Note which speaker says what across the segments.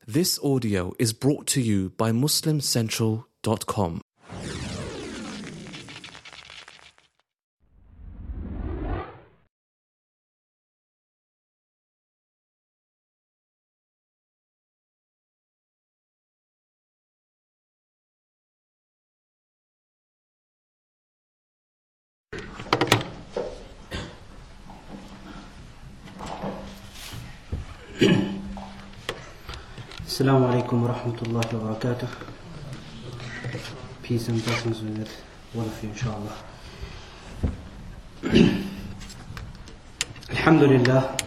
Speaker 1: This audio is brought to you by MuslimCentral.com.
Speaker 2: Assalamu alaikum wa rahmatullahi wa barakatuh. Peace and blessings with all of you, inshallah. Alhamdulillah.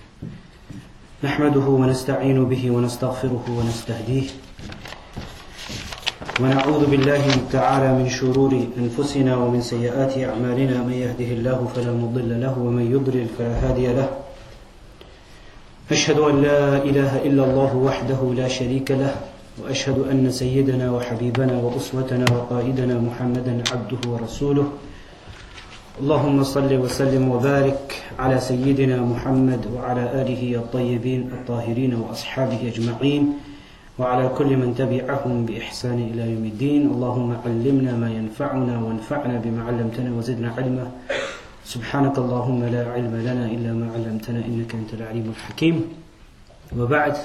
Speaker 2: نحمده ونستعين به ونستغفره ونستهديه ونعوذ بالله تعالى من شرور أنفسنا ومن سيئات أعمالنا من يهده الله فلا مضل له ومن يضلل فلا هادي له أشهد أن لا إله إلا الله وحده لا شريك له وأشهد أن سيدنا وحبيبنا وأسوتنا وقائدنا محمدا عبده ورسوله اللهم صل وسلم وبارك على سيدنا محمد وعلى آله الطيبين الطاهرين وأصحابه أجمعين وعلى كل من تبعهم بإحسان إلى يوم الدين اللهم علمنا ما ينفعنا وانفعنا بما علمتنا وزدنا علما سبحانك اللهم لا علم لنا إلا ما علمتنا إنك أنت العليم الحكيم وبعد.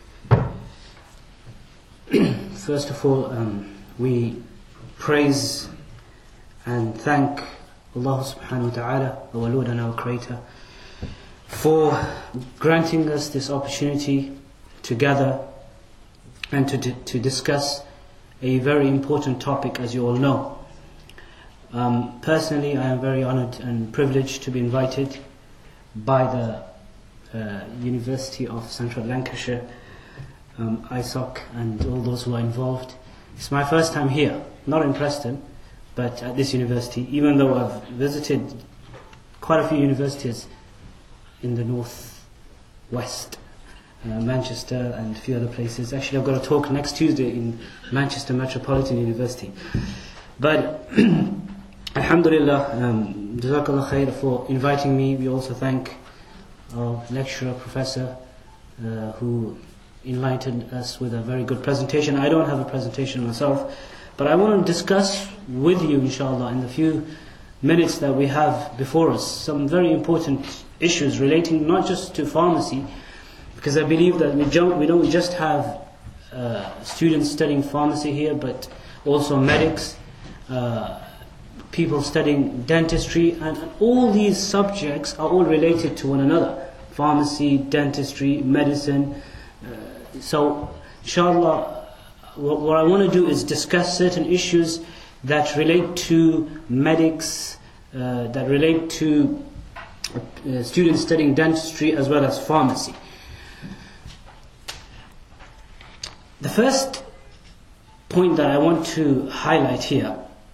Speaker 2: First of all, we praise and thank Allah subhanahu wa ta'ala, our Lord and our Creator, for granting us this opportunity to gather and to discuss a very important topic, as you all know. Personally, I am very honored and privileged to be invited by the University of Central Lancashire, ISOC, and all those who are involved. It's my first time here, not in Preston, but at this university, even though I've visited quite a few universities in the north-west, Manchester and a few other places. Actually, I've got a talk next Tuesday in Manchester Metropolitan University. But Alhamdulillah, Jazakallah khair for inviting me. We also thank our lecturer, professor, who enlightened us with a very good presentation. I don't have a presentation myself, but I want to discuss with you, inshallah, in the few minutes that we have before us, some very important issues relating not just to pharmacy, because I believe that we don't just have students studying pharmacy here, but also medics, people studying dentistry, and all these subjects are all related to one another. Pharmacy, dentistry, medicine. So, inshallah, what I want to do is discuss certain issues that relate to medics, that relate to students studying dentistry as well as pharmacy. The first point that I want to highlight here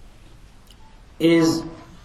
Speaker 2: is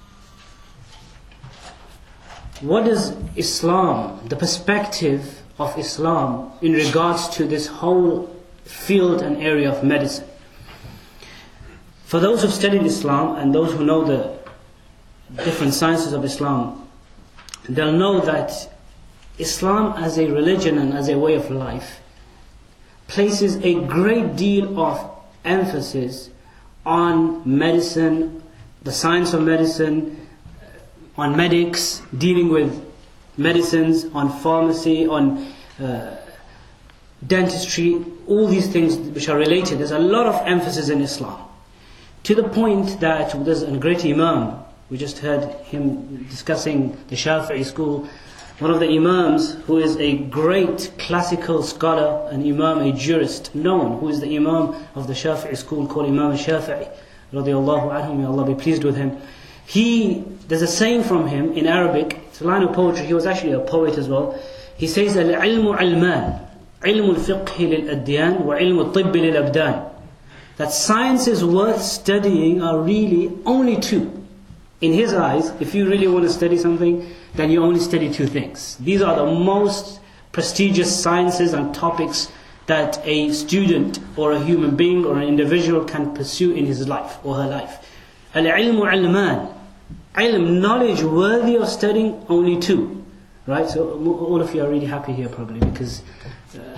Speaker 2: what is Islam, the perspective of Islam in regards to this whole field and area of medicine. For those who've studied Islam and those who know the different sciences of Islam, they'll know that Islam as a religion and as a way of life places a great deal of emphasis on medicine, the science of medicine, on medics, dealing with medicines, on pharmacy, on dentistry, all these things which are related. There's a lot of emphasis in Islam. To the point that there's a great Imam, we just heard him discussing the Shafi'i school, one of the Imams who is a great classical scholar, an Imam, a jurist, known, who is the Imam of the Shafi'i school called Imam al-Shafi'i, radiyallahu anhu, may Allah be pleased with him. There's a saying from him in Arabic, it's a line of poetry, he was actually a poet as well. He says, Al-ilmu alman, ilmu al-fiqhi lil-adyan, wa ilmu al-tibbi lil-abdan. That sciences worth studying are really only two. In his eyes, if you really want to study something, then you only study two things. These are the most prestigious sciences and topics that a student or a human being or an individual can pursue in his life or her life. Al-ilmu alman, ilm, knowledge worthy of studying, only two. Right? So all of you are really happy here probably, because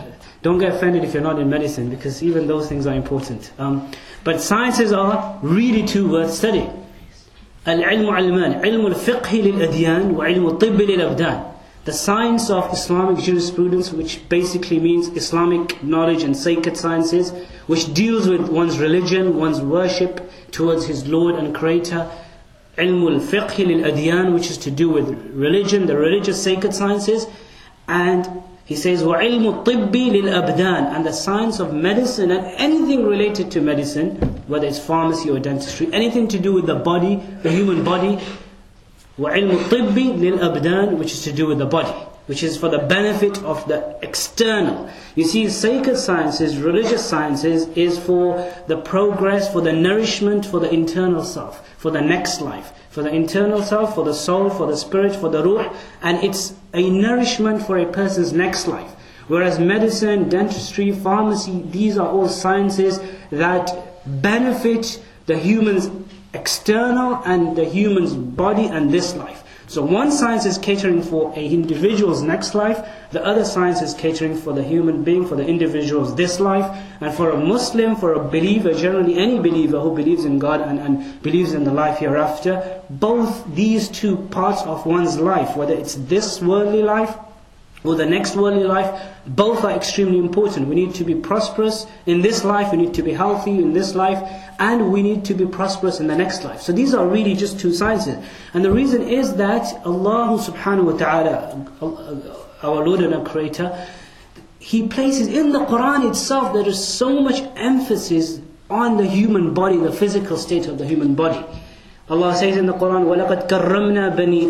Speaker 2: Don't get offended if you're not in medicine, because even those things are important. But sciences are really too worth studying. العلم علمان علم الفقه للأديان وعلم الطب للأبدان. The science of Islamic jurisprudence, which basically means Islamic knowledge and sacred sciences, which deals with one's religion, one's worship towards his Lord and Creator. علم الفقه للأديان, which is to do with religion, the religious sacred sciences. And he says وعلم الطب للأبدان, and the science of medicine and anything related to medicine, whether it's pharmacy or dentistry, anything to do with the body, the human body. وعلم الطب للأبدان, which is to do with the body, which is for the benefit of the external. You see, sacred sciences, religious sciences, is for the progress, for the nourishment, for the internal self, for the next life, for the internal self, for the soul, for the spirit, for the ruh, and it's a nourishment for a person's next life. Whereas medicine, dentistry, pharmacy, these are all sciences that benefit the human's external and the human's body and this life. So one science is catering for an individual's next life, the other science is catering for the human being, for the individual's this life. And for a Muslim, for a believer, generally any believer who believes in God and believes in the life hereafter, both these two parts of one's life, whether it's this worldly life or the next worldly life, both are extremely important. We need to be prosperous in this life, we need to be healthy in this life, and we need to be prosperous in the next life. So these are really just two sciences. And the reason is that Allah subhanahu wa ta'ala, our Lord and our Creator, He places in the Quran itself, there is so much emphasis on the human body, the physical state of the human body. Allah says in the Quran, وَلَقَدْ كَرَّمْنَا بَنِي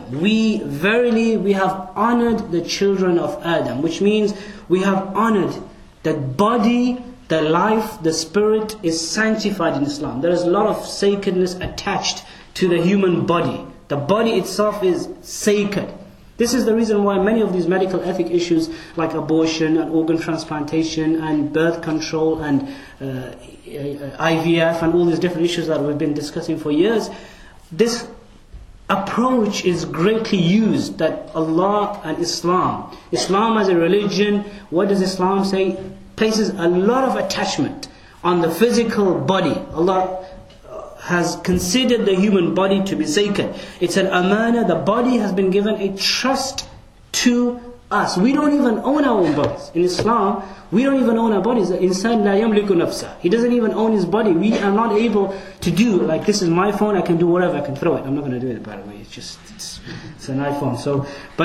Speaker 2: آدَمَ. We have honored the children of Adam, which means we have honored the body, the life, the spirit is sanctified in Islam. There is a lot of sacredness attached to the human body. The body itself is sacred. This is the reason why many of these medical ethic issues like abortion and organ transplantation and birth control and IVF and all these different issues that we've been discussing for years, this approach is greatly used, that Allah and Islam as a religion, what does Islam say? Places a lot of attachment on the physical body. Allah has considered the human body to be sacred. It's an amana, the body has been given a trust to us. We don't even own our own bodies. In Islam, we don't even own our bodies. Insan la yamliku nafsa. He doesn't even own his body. We are not able to do, like, this is my phone, I can do whatever, I can throw it. I'm not going to do it, by the way. It's an iPhone. So, but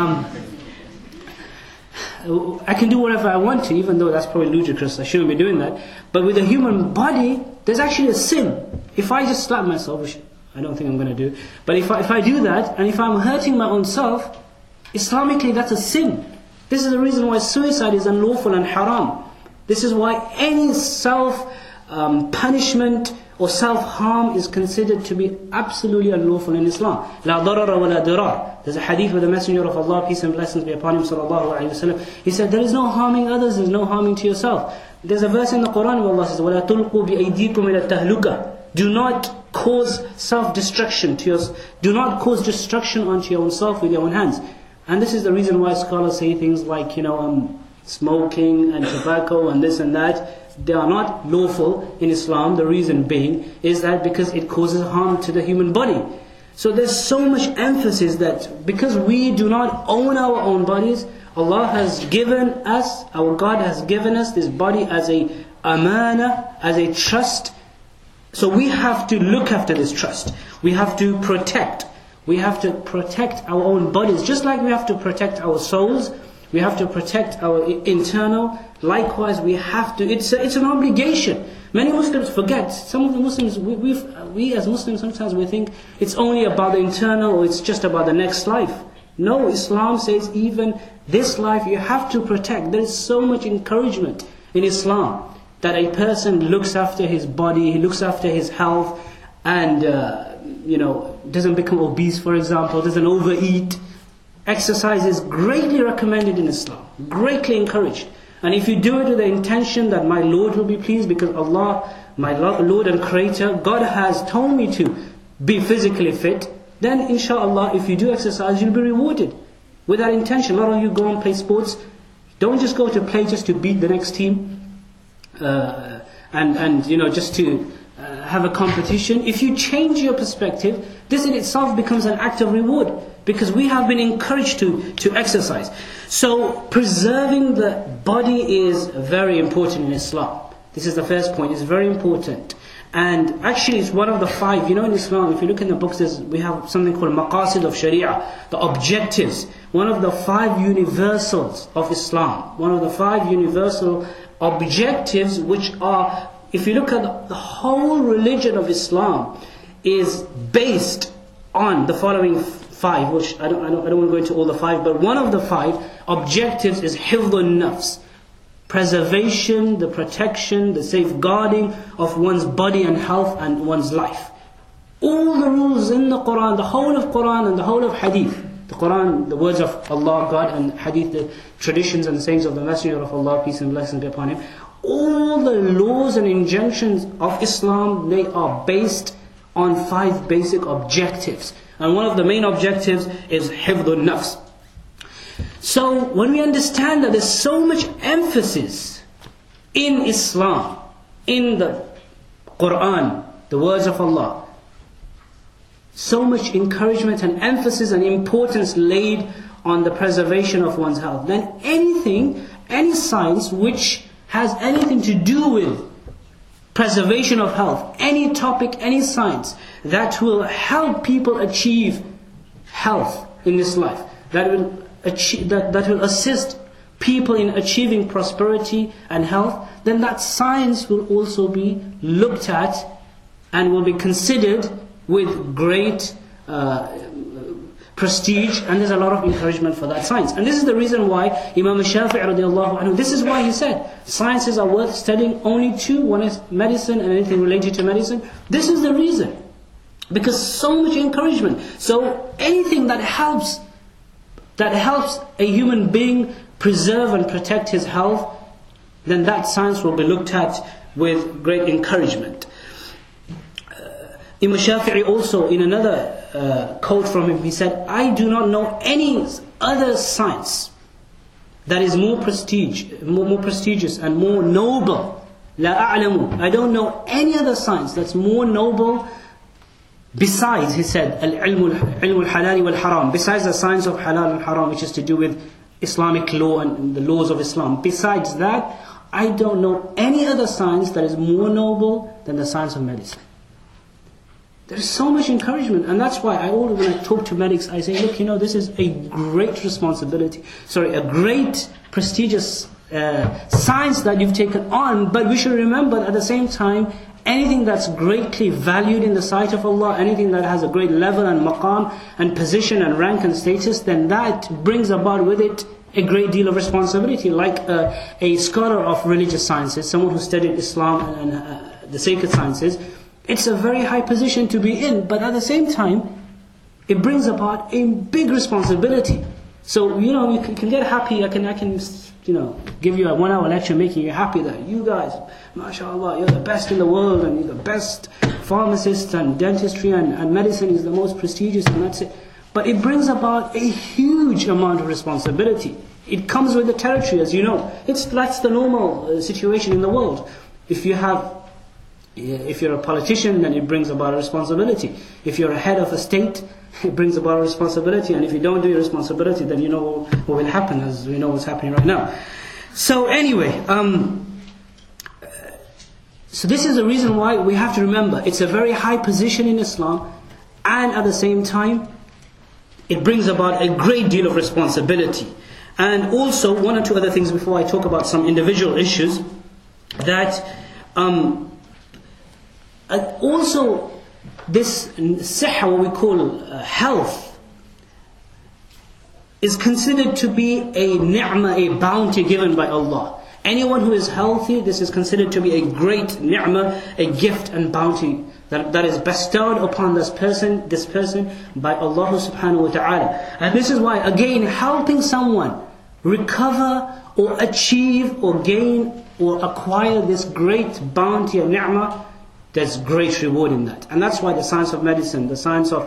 Speaker 2: I can do whatever I want to, even though that's probably ludicrous. I shouldn't be doing that. But with the human body, there's actually a sin. If I just slap myself, which I don't think I'm going to do, but if I do that, and if I'm hurting my own self, Islamically that's a sin. This is the reason why suicide is unlawful and haram. This is why any self-punishment or self-harm is considered to be absolutely unlawful in Islam. La darara wa la dirar. There's a hadith where the Messenger of Allah, peace and blessings be upon him, sallallahu alayhi wa sallam, he said, there is no harming others, there is no harming to yourself. There's a verse in the Quran where Allah says, وَلَا تُلْقُوا بِأَيْدِيكُمْ إِلَى التَّهْلُكَةِ. Do not cause self-destruction to yourself. Do not cause destruction onto your own self with your own hands. And this is the reason why scholars say things like, smoking and tobacco and this and that. They are not lawful in Islam. The reason being is that because it causes harm to the human body. So there's so much emphasis that because we do not own our own bodies, Allah has given us, our God has given us this body as a amana, as a trust. So we have to look after this trust. We have to protect. We have to protect our own bodies. Just like we have to protect our souls, we have to protect our internal. Likewise, we have to, it's an obligation. Many Muslims forget. Some of the Muslims, we as Muslims sometimes we think it's only about the internal or it's just about the next life. No, Islam says even this life you have to protect. There is so much encouragement in Islam that a person looks after his body, he looks after his health, and doesn't become obese, for example, doesn't overeat. Exercise is greatly recommended in Islam, greatly encouraged. And if you do it with the intention that my Lord will be pleased, because Allah, my Lord and Creator, God has told me to be physically fit, then inshallah, if you do exercise, you'll be rewarded. With that intention, a lot of you go and play sports, Don't just go to play just to beat the next team, and just to have a competition. If you change your perspective, this in itself becomes an act of reward, because we have been encouraged to exercise. So preserving the body is very important in Islam. This is the first point. It's very important. And actually it's one of the 5, in Islam, if you look in the books, we have something called maqasid of Sharia, the objectives. One of the 5 universals of Islam. One of the 5 universal objectives, which are, if you look at the whole religion of Islam, is based on the following 5, which I don't want to go into all the 5, but one of the 5 objectives is hifdhun nafs. Preservation, the protection, the safeguarding of one's body and health and one's life. All the rules in the Quran, the whole of Quran and the whole of Hadith. The Quran, the words of Allah, God, and Hadith, the traditions and sayings of the Messenger of Allah, peace and blessings be upon him. All the laws and injunctions of Islam, they are based on 5 basic objectives. And one of the main objectives is hifdhun nafs. So when we understand that there's so much emphasis in Islam, in the Quran, the words of Allah, so much encouragement and emphasis and importance laid on the preservation of one's health, then any science which has anything to do with preservation of health, any topic, any science that will help people achieve health in this life, that will assist people in achieving prosperity and health, then that science will also be looked at and will be considered with great prestige, and there's a lot of encouragement for that science. And this is the reason why Imam Shafi'i radiallahu anhu, this is why he said, sciences are worth studying only 2, one is medicine and anything related to medicine. This is the reason, because so much encouragement. So anything that helps a human being preserve and protect his health, then that science will be looked at with great encouragement. Imam Shafi'i also, in another quote from him, he said, I do not know any other science that is more prestigious and more noble. La a'lamu. I don't know any other science that's more noble besides, he said, al-ilmu al-halal wal-haram, besides the science of halal and haram, which is to do with Islamic law and the laws of Islam. Besides that, I don't know any other science that is more noble than the science of medicine. There is so much encouragement, and that's why when I talk to medics, I say, look, this is a great responsibility, a great prestigious science that you've taken on, but we should remember at the same time, anything that's greatly valued in the sight of Allah, anything that has a great level and maqam and position and rank and status, then that brings about with it a great deal of responsibility. Like a scholar of religious sciences, someone who studied Islam and the sacred sciences, it's a very high position to be in, but at the same time, it brings about a big responsibility. So, you can get happy, I can give you a 1-hour lecture making you happy that you guys, mashallah, you're the best in the world and you're the best pharmacists, and dentistry and medicine is the most prestigious, and that's it. But it brings about a huge amount of responsibility. It comes with the territory, as you know. That's the normal situation in the world. If you're a politician, then it brings about a responsibility. If you're a head of a state, it brings about a responsibility. And if you don't do your responsibility, then you know what will happen, as we know what's happening right now. So anyway, so this is the reason why we have to remember, it's a very high position in Islam, and at the same time, it brings about a great deal of responsibility. And also, 1 or 2 other things before I talk about some individual issues, that also this sihha, what we call health, is considered to be a ni'mah, a bounty given by Allah. Anyone who is healthy, this is considered to be a great ni'mah, a gift and bounty that is bestowed upon this person by Allah subhanahu wa ta'ala. And this is why, again, helping someone recover or achieve or gain or acquire this great bounty and ni'mah, there's great reward in that. And that's why the science of medicine, the science of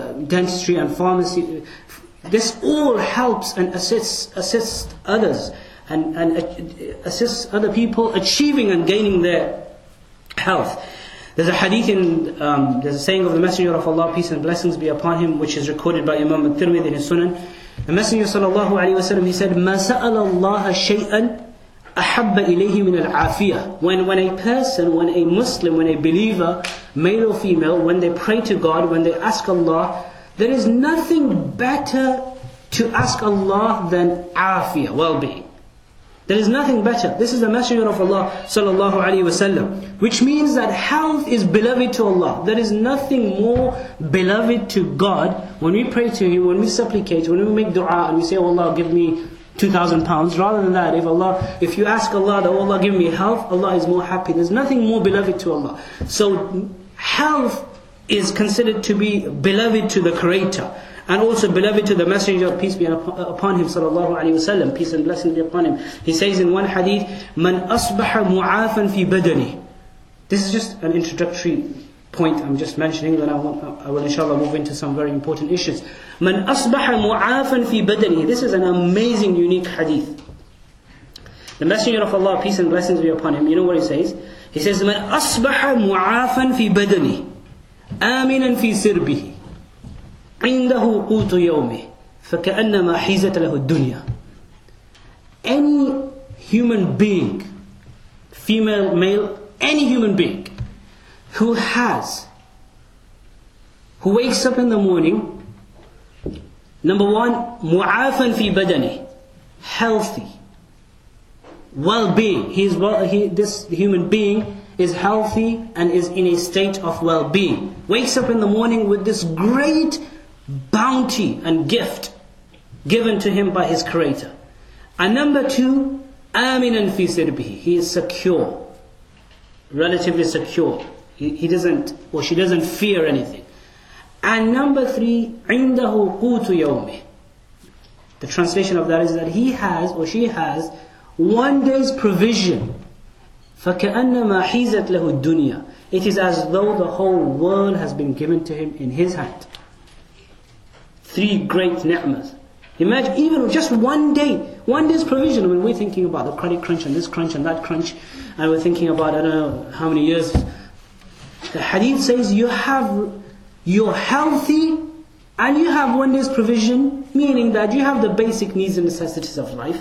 Speaker 2: dentistry and pharmacy, this all helps and assists others and assists other people achieving and gaining their health. There's a hadith there's a saying of the Messenger of Allah, peace and blessings be upon him, which is recorded by Imam al-Tirmidhi in his Sunan. The Messenger sallallahu alaihi wasallam, he said, "Ma sa'ala Allah shay'an ahabba ilayhi min al-afiyah." When a person, when a Muslim, when a believer, male or female, when they pray to God, when they ask Allah, there is nothing better to ask Allah than afiyah, well-being. There is nothing better. This is the Messenger of Allah sallallahu alaihi wasallam, which means that health is beloved to Allah. There is nothing more beloved to God when we pray to Him, when we supplicate, when we make dua and we say, "Oh Allah, give me 2,000 pounds." Rather than that, if you ask Allah that, "Oh Allah, give me health," Allah is more happy. There's nothing more beloved to Allah. So health is considered to be beloved to the Creator, and also beloved to the Messenger, peace be upon him, sallallahu alaihi wasallam, peace and blessings be upon him. He says in one hadith, "Man asbaha mu'afan fi badani." This is just an introductory point I'm just mentioning, then I will inshallah move into some very important issues. "Man asbaha mu'afan fi badani." This is an amazing, unique hadith. The Messenger of Allah, peace and blessings be upon him, you know what he says? He says, "Man asbaha mu'afan fi badani, aminan fi sirbihi, عنده قوت يومه فكأنما حيزت له الدنيا." Any human being, female, male, any human being who wakes up in the morning, number one, mu'afan fi badani, healthy, well-being. This human being is healthy and is in a state of well-being. Wakes up in the morning with this great bounty and gift given to him by his Creator. And number two, aminan fi sirbihi, he is secure, relatively secure. He doesn't, or she doesn't fear anything. And number three, indahu qutu yawmih. The translation of that is that he has, or she has, one day's provision. فَكَأَنَّمَا حِيزَتْ لَهُ الدُّنْيَا. It is as though the whole world has been given to him in his hand. Three great ni'mas. Imagine even just one day's provision. When we're thinking about the credit crunch and this crunch and that crunch, and we're thinking about I don't know how many years. The hadith says you're healthy and you have one day's provision, meaning that you have the basic needs and necessities of life.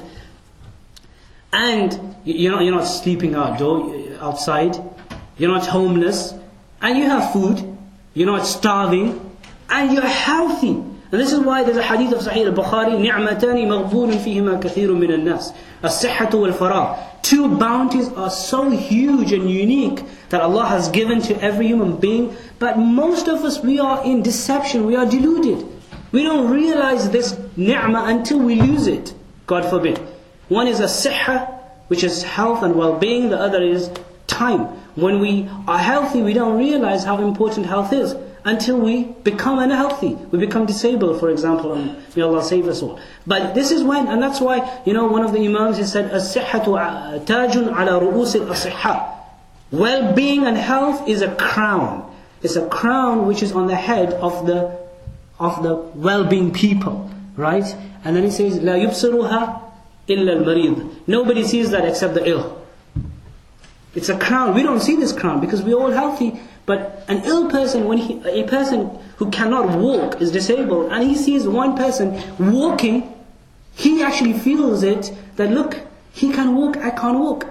Speaker 2: And you're not sleeping outside, you're not homeless, and you have food, you're not starving, and you're healthy. And this is why there's a hadith of Sahih al-Bukhari, نِعْمَتَانِ مَغْبُونٌ فِيهِمَا كَثِيرٌ مِنَ النَّاسِ الصِّحَّةُ وَالْفَرَاغُ. Two bounties are so huge and unique that Allah has given to every human being, but most of us, we are in deception, we are deluded. We don't realize this ni'mah until we lose it, God forbid. One is a sihha, which is health and well-being, the other is time. When we are healthy, we don't realize how important health is until we become unhealthy. We become disabled, for example, and may Allah save us all. But this is when, and that's why, one of the Imams, he said, "As-sihhatu tajun ala ru'us al-asihha." Well-being and health is a crown. It's a crown which is on the head of the well-being people, right? And then he says, "La yubsiruha illa al-marid." Nobody sees that except the ill. It's a crown. We don't see this crown because we're all healthy. But an ill person, a person who cannot walk, is disabled, and he sees one person walking, he actually feels it, that look, he can walk, I can't walk.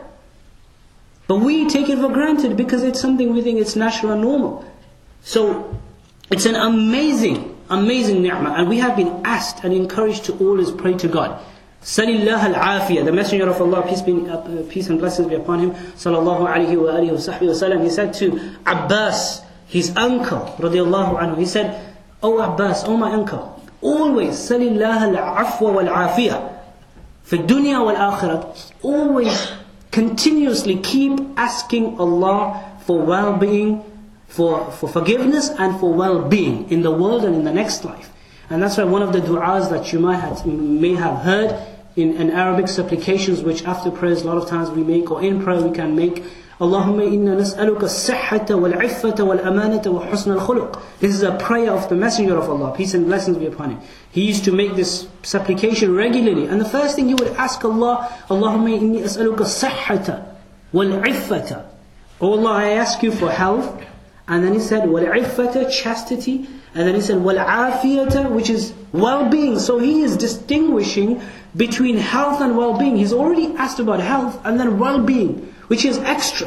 Speaker 2: But we take it for granted because it's something we think it's natural and normal. So it's an amazing ni'mah, and we have been asked and encouraged to always pray to God. Salillah al-afiyah. The Messenger of Allah, peace and blessings be upon him, sallallahu alaihi wa alihi wa sahbihi wa sallam, he said to Abbas, his uncle, radiallahu anhu, he said, "Oh Abbas, oh my uncle, always salillah al-afwa wal-afiyah fi dunya wal-akhirah." Always, continuously keep asking Allah for well-being, for forgiveness and for well-being in the world and in the next life. And that's why one of the du'as that you may have heard in Arabic supplications, which after prayers a lot of times we make, or in prayer we can make, Allahumma inna nas'aluka as-sihhata wal-'iffata wal-amanata wa husna al-khuluq. This is a prayer of the Messenger of Allah, peace and blessings be upon him. He used to make this supplication regularly. And the first thing he would ask Allah, Allahumma inni as'aluka as-sihhata wal-'iffata. Oh Allah, I ask you for health. And then he said, wal-'iffata, chastity. And then he said, wal-afiyata, which is well-being. So he is distinguishing between health and well-being. He's already asked about health and then well-being, which is extra.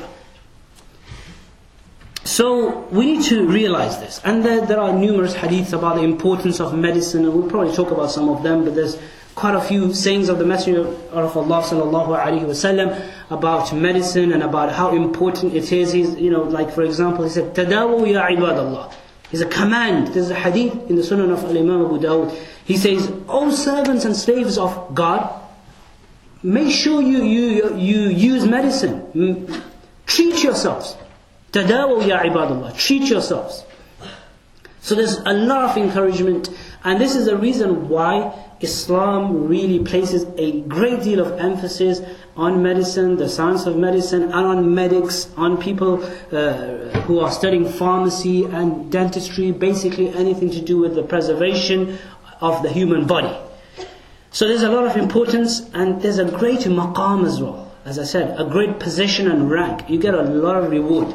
Speaker 2: So we need to realize this. And there are numerous hadiths about the importance of medicine, and we'll probably talk about some of them, but there's quite a few sayings of the Messenger of Allah sallallahu alaihi wasallam about medicine and about how important it is. He's, like for example, he said, "Tadawu ya ibadallah." It's a command. There's a hadith in the Sunan of Imam Abu Dawud. He says, "O servants and slaves of God, make sure you use medicine. Treat yourselves. Tadawu ya ibadallah. Treat yourselves." So there's a lot of encouragement, and this is the reason why Islam really places a great deal of emphasis on medicine, the science of medicine, and on medics, on people who are studying pharmacy and dentistry, basically anything to do with the preservation of the human body. So there's a lot of importance, and there's a great maqam as well. As I said, a great position and rank. You get a lot of reward.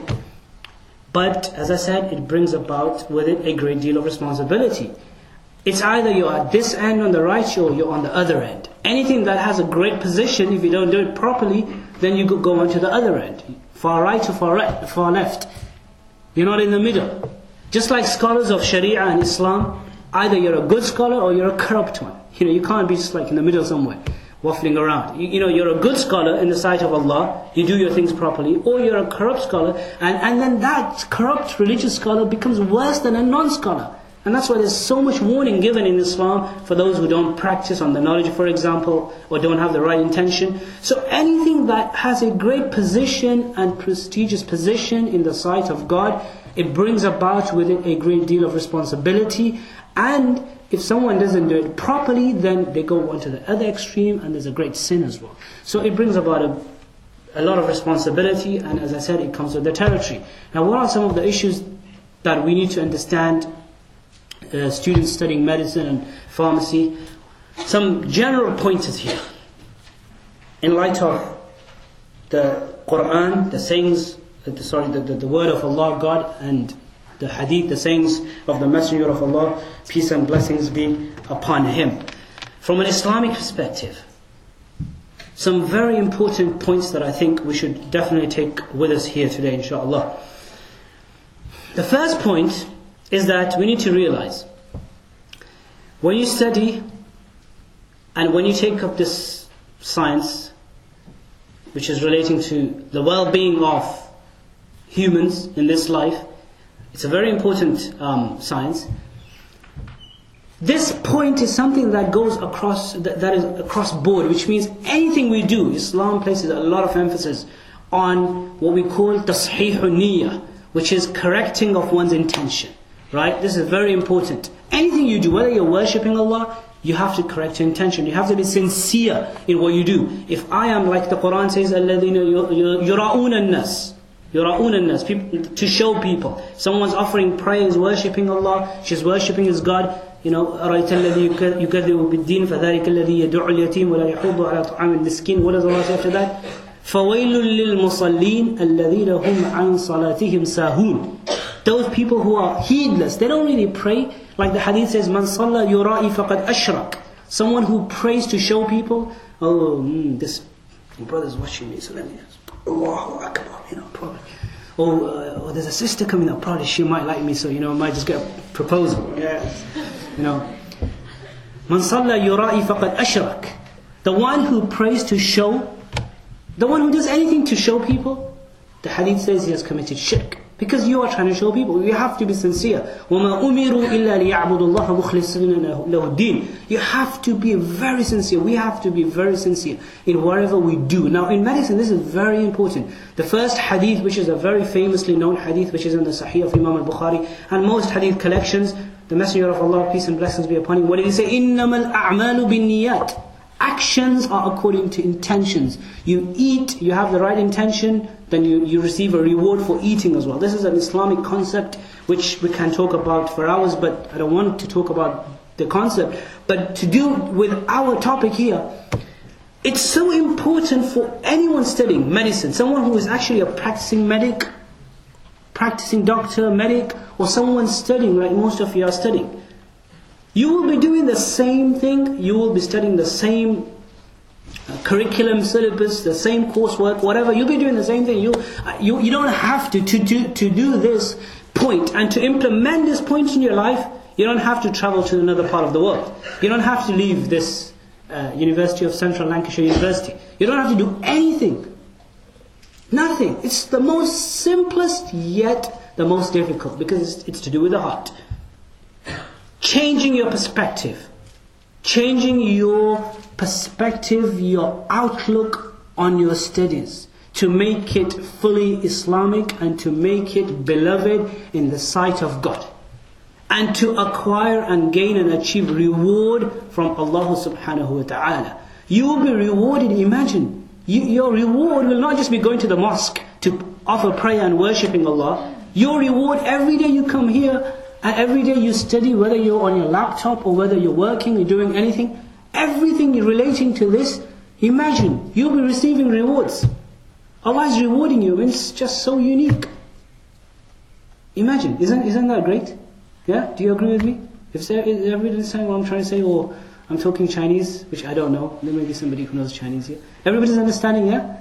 Speaker 2: But as I said, it brings about with it a great deal of responsibility. It's either you're at this end on the right or you're on the other end. Anything that has a great position, if you don't do it properly, then you could go on to the other end. Far right to far left. You're not in the middle. Just like scholars of Sharia and Islam, either you're a good scholar or you're a corrupt one. You can't be just like in the middle somewhere, waffling around. You're a good scholar in the sight of Allah, you do your things properly, or you're a corrupt scholar, and then that corrupt religious scholar becomes worse than a non-scholar. And that's why there's so much warning given in Islam for those who don't practice on the knowledge, for example, or don't have the right intention. So anything that has a great position and prestigious position in the sight of God, it brings about with it a great deal of responsibility. And if someone doesn't do it properly, then they go on to the other extreme, and there's a great sin as well. So it brings about a lot of responsibility, and as I said, it comes with the territory. Now, what are some of the issues that we need to understand, students studying medicine and pharmacy? Some general pointers here. In light of the Quran, the sayings, the word of Allah, God, and the hadith, the sayings of the Messenger of Allah, peace and blessings be upon him. From an Islamic perspective, some very important points that I think we should definitely take with us here today, inshallah. The first point is that we need to realize, when you study and when you take up this science, which is relating to the well-being of humans in this life, it's a very important science. This point is something that goes across, that is across board, which means anything we do, Islam places a lot of emphasis on what we call tasheehun niyyah, which is correcting of one's intention. Right? This is very important. Anything you do, whether you're worshipping Allah, you have to correct your intention. You have to be sincere in what you do. If I am, like the Quran says, الَّذِينَ يُرَاءُونَ النَّاسِ يُرَاءُونَ النَّاسِ, to show people. Someone's offering praise, worshipping Allah, she's worshipping his God. أَرَيْتَ الَّذِي يُكَذِّبُ بِالدِّينِ فَذَلِكَ الَّذِي يَدُعُّ الْيَتِيمَ وَلَا يَحُضُّ عَلَى طَعَامِ الْمِسْكِينِ. What does Allah say after that? فَوَيْلٌ لِلْمُصَلِّينَ الَّذِينَ هُمْ عَنْ صَلَاتِهِمْ سَاهُونَ. Those people who are heedless, they don't really pray. Like the hadith says, مَنْ صَلَّى يُرَائِ فَقَدْ أَشْرَكَ. Someone who prays to show people, this brother's watching me, so let me just, Allahu Akbar, probably. Or there's a sister coming up, probably she might like me, so I might just get a proposal. Yes. مَنْ صَلَّى يُرَائِ فَقَدْ أَشْرَكَ. The one who prays to show, the one who does anything to show people, the hadith says he has committed shirk. Because you are trying to show people, you have to be sincere. وَمَا أُمِرُوا إِلَّا لِيَعْبُدُوا اللَّهَ مُخْلِصِينَ لَهُ الدِّينَ. You have to be very sincere. We have to be very sincere in whatever we do. Now in medicine, this is very important. The first hadith, which is a very famously known hadith, which is in the Sahih of Imam al-Bukhari, and most hadith collections, the Messenger of Allah, peace and blessings be upon him, what did he say? إِنَّمَا الْأَعْمَالُ بِالنِّيَّاتِ. Actions are according to intentions. You eat, you have the right intention, then you receive a reward for eating as well. This is an Islamic concept which we can talk about for hours, but I don't want to talk about the concept. But to do with our topic here, it's so important for anyone studying medicine, someone who is actually a practicing medic, practicing doctor, medic, or someone studying like most of you are studying. You will be doing the same thing, you will be studying the same curriculum, syllabus, the same coursework, whatever, you'll be doing the same thing. You don't have to do this point, and to implement this point in your life, you don't have to travel to another part of the world. You don't have to leave this University of Central Lancashire University. You don't have to do anything. Nothing. It's the most simplest yet the most difficult, because it's to do with the heart. Changing your perspective. Changing your perspective, your outlook on your studies, to make it fully Islamic and to make it beloved in the sight of God, and to acquire and gain and achieve reward from Allah subhanahu wa ta'ala. You will be rewarded. Imagine, your reward will not just be going to the mosque to offer prayer and worshipping Allah. Your reward, every day you come here and every day you study, whether you're on your laptop or whether you're working or doing anything, everything relating to this, imagine, you'll be receiving rewards. Allah is rewarding you. It's just so unique. Imagine, isn't that great? Yeah, do you agree with me? If everybody's saying what I'm trying to say, or I'm talking Chinese, which I don't know, there may be somebody who knows Chinese here. Everybody's understanding, yeah?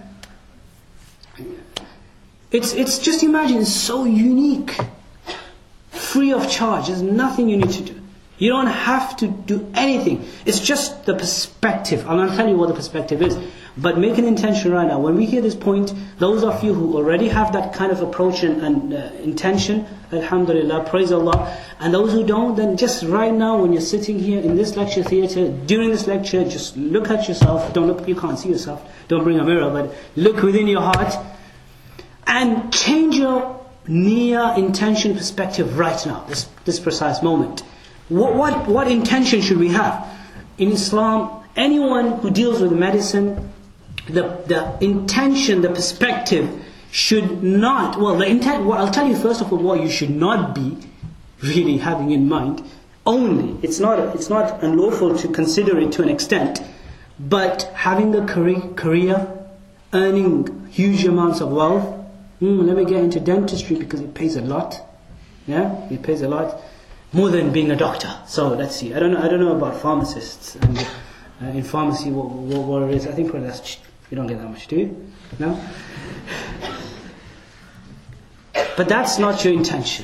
Speaker 2: It's just, imagine, it's so unique. Free of charge, there's nothing you need to do. You don't have to do anything. It's just the perspective. I'm going to tell you what the perspective is. But make an intention right now. When we hear this point, those of you who already have that kind of approach and intention, alhamdulillah, praise Allah. And those who don't, then just right now when you're sitting here in this lecture theatre, during this lecture, just look at yourself. Don't look, you can't see yourself. Don't bring a mirror, but look within your heart. And change your niyyah, intention, perspective right now, this precise moment. What intention should we have? In Islam, anyone who deals with medicine, the intention, the perspective should not, I'll tell you first of all what you should not be really having in mind. Only, it's not unlawful to consider it to an extent, but having a career, earning huge amounts of wealth. Let me get into dentistry because it pays a lot. Yeah, it pays a lot. More than being a doctor. So let's see. I don't know about pharmacists and in pharmacy what it is. I think probably that's you don't get that much, do you? No. But that's not your intention.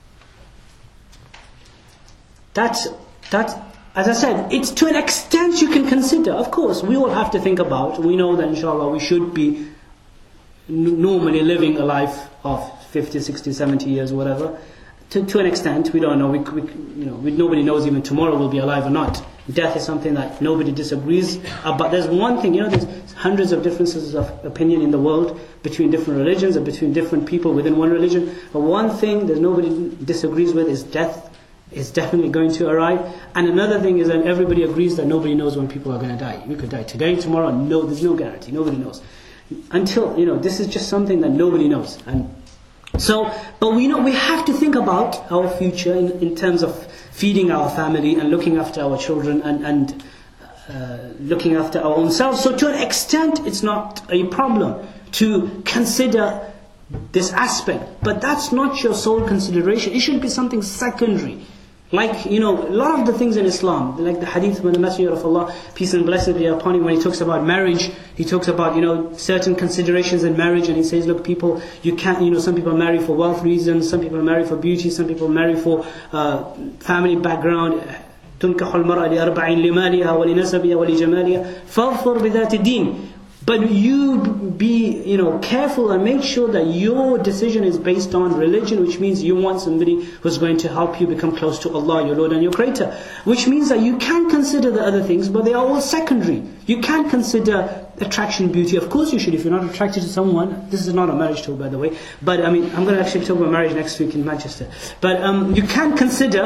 Speaker 2: That's as I said, it's to an extent you can consider. Of course, we all have to think about. We know that inshallah we should be normally living a life of 50, 60, 70 years, whatever. To an extent, we don't know. Nobody knows even tomorrow we'll be alive or not. Death is something that nobody disagrees about. There's one thing, there's hundreds of differences of opinion in the world between different religions and between different people within one religion. But one thing that nobody disagrees with is death is definitely going to arrive. And another thing is that everybody agrees that nobody knows when people are going to die. You could die today, tomorrow. No, there's no guarantee. Nobody knows. Until, this is just something that nobody knows. And so, but we have to think about our future in terms of feeding our family and looking after our children and looking after our own selves. So to an extent, it's not a problem to consider this aspect. But that's not your sole consideration. It should be something secondary. Like, a lot of the things in Islam, like the hadith when the Messenger of Allah, peace and blessings be upon him, when he talks about marriage, he talks about, certain considerations in marriage, and he says, look, people, you can't, some people marry for wealth reasons, some people marry for beauty, some people marry for family background. تنكح المرأة لأربع لمالها ولنسبها ولجمالها فاظفر بذات الدين. But you be, careful and make sure that your decision is based on religion, which means you want somebody who's going to help you become close to Allah, your Lord and your Creator. Which means that you can consider the other things, but they are all secondary. You can consider attraction, beauty. Of course you should, if you're not attracted to someone. This is not a marriage talk, by the way. But I'm going to actually talk about marriage next week in Manchester. But you can consider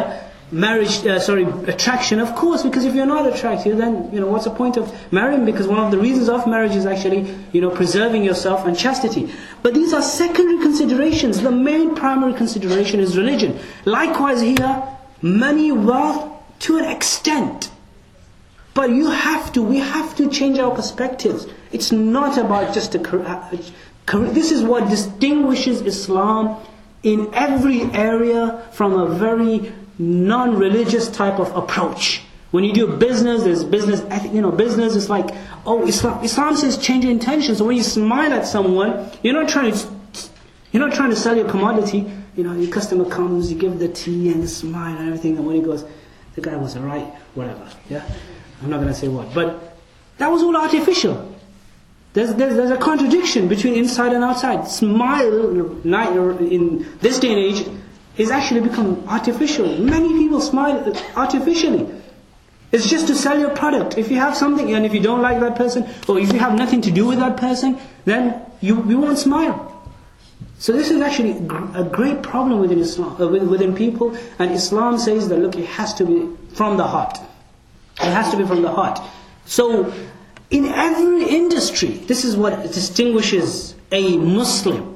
Speaker 2: marriage, attraction, of course, because if you're not attracted, then, what's the point of marrying? Because one of the reasons of marriage is actually, preserving yourself and chastity. But these are secondary considerations. The main primary consideration is religion. Likewise here, money, wealth, to an extent. But we have to change our perspectives. It's not about just this is what distinguishes Islam in every area from a very non-religious type of approach. When you do business, there's business ethic. Business is like, Islam says change your intention. So when you smile at someone, you're not trying to sell your commodity. Your customer comes, you give the tea and the smile and everything, and when he goes, the guy was alright, whatever. Yeah, I'm not going to say what, but that was all artificial. There's a contradiction between inside and outside. Smile in this day and age is actually become artificial. Many people smile artificially. It's just to sell your product. If you have something and if you don't like that person, or if you have nothing to do with that person, then you won't smile. So this is actually a great problem within Islam, within people. And Islam says that, look, it has to be from the heart. It has to be from the heart. So in every industry, this is what distinguishes a Muslim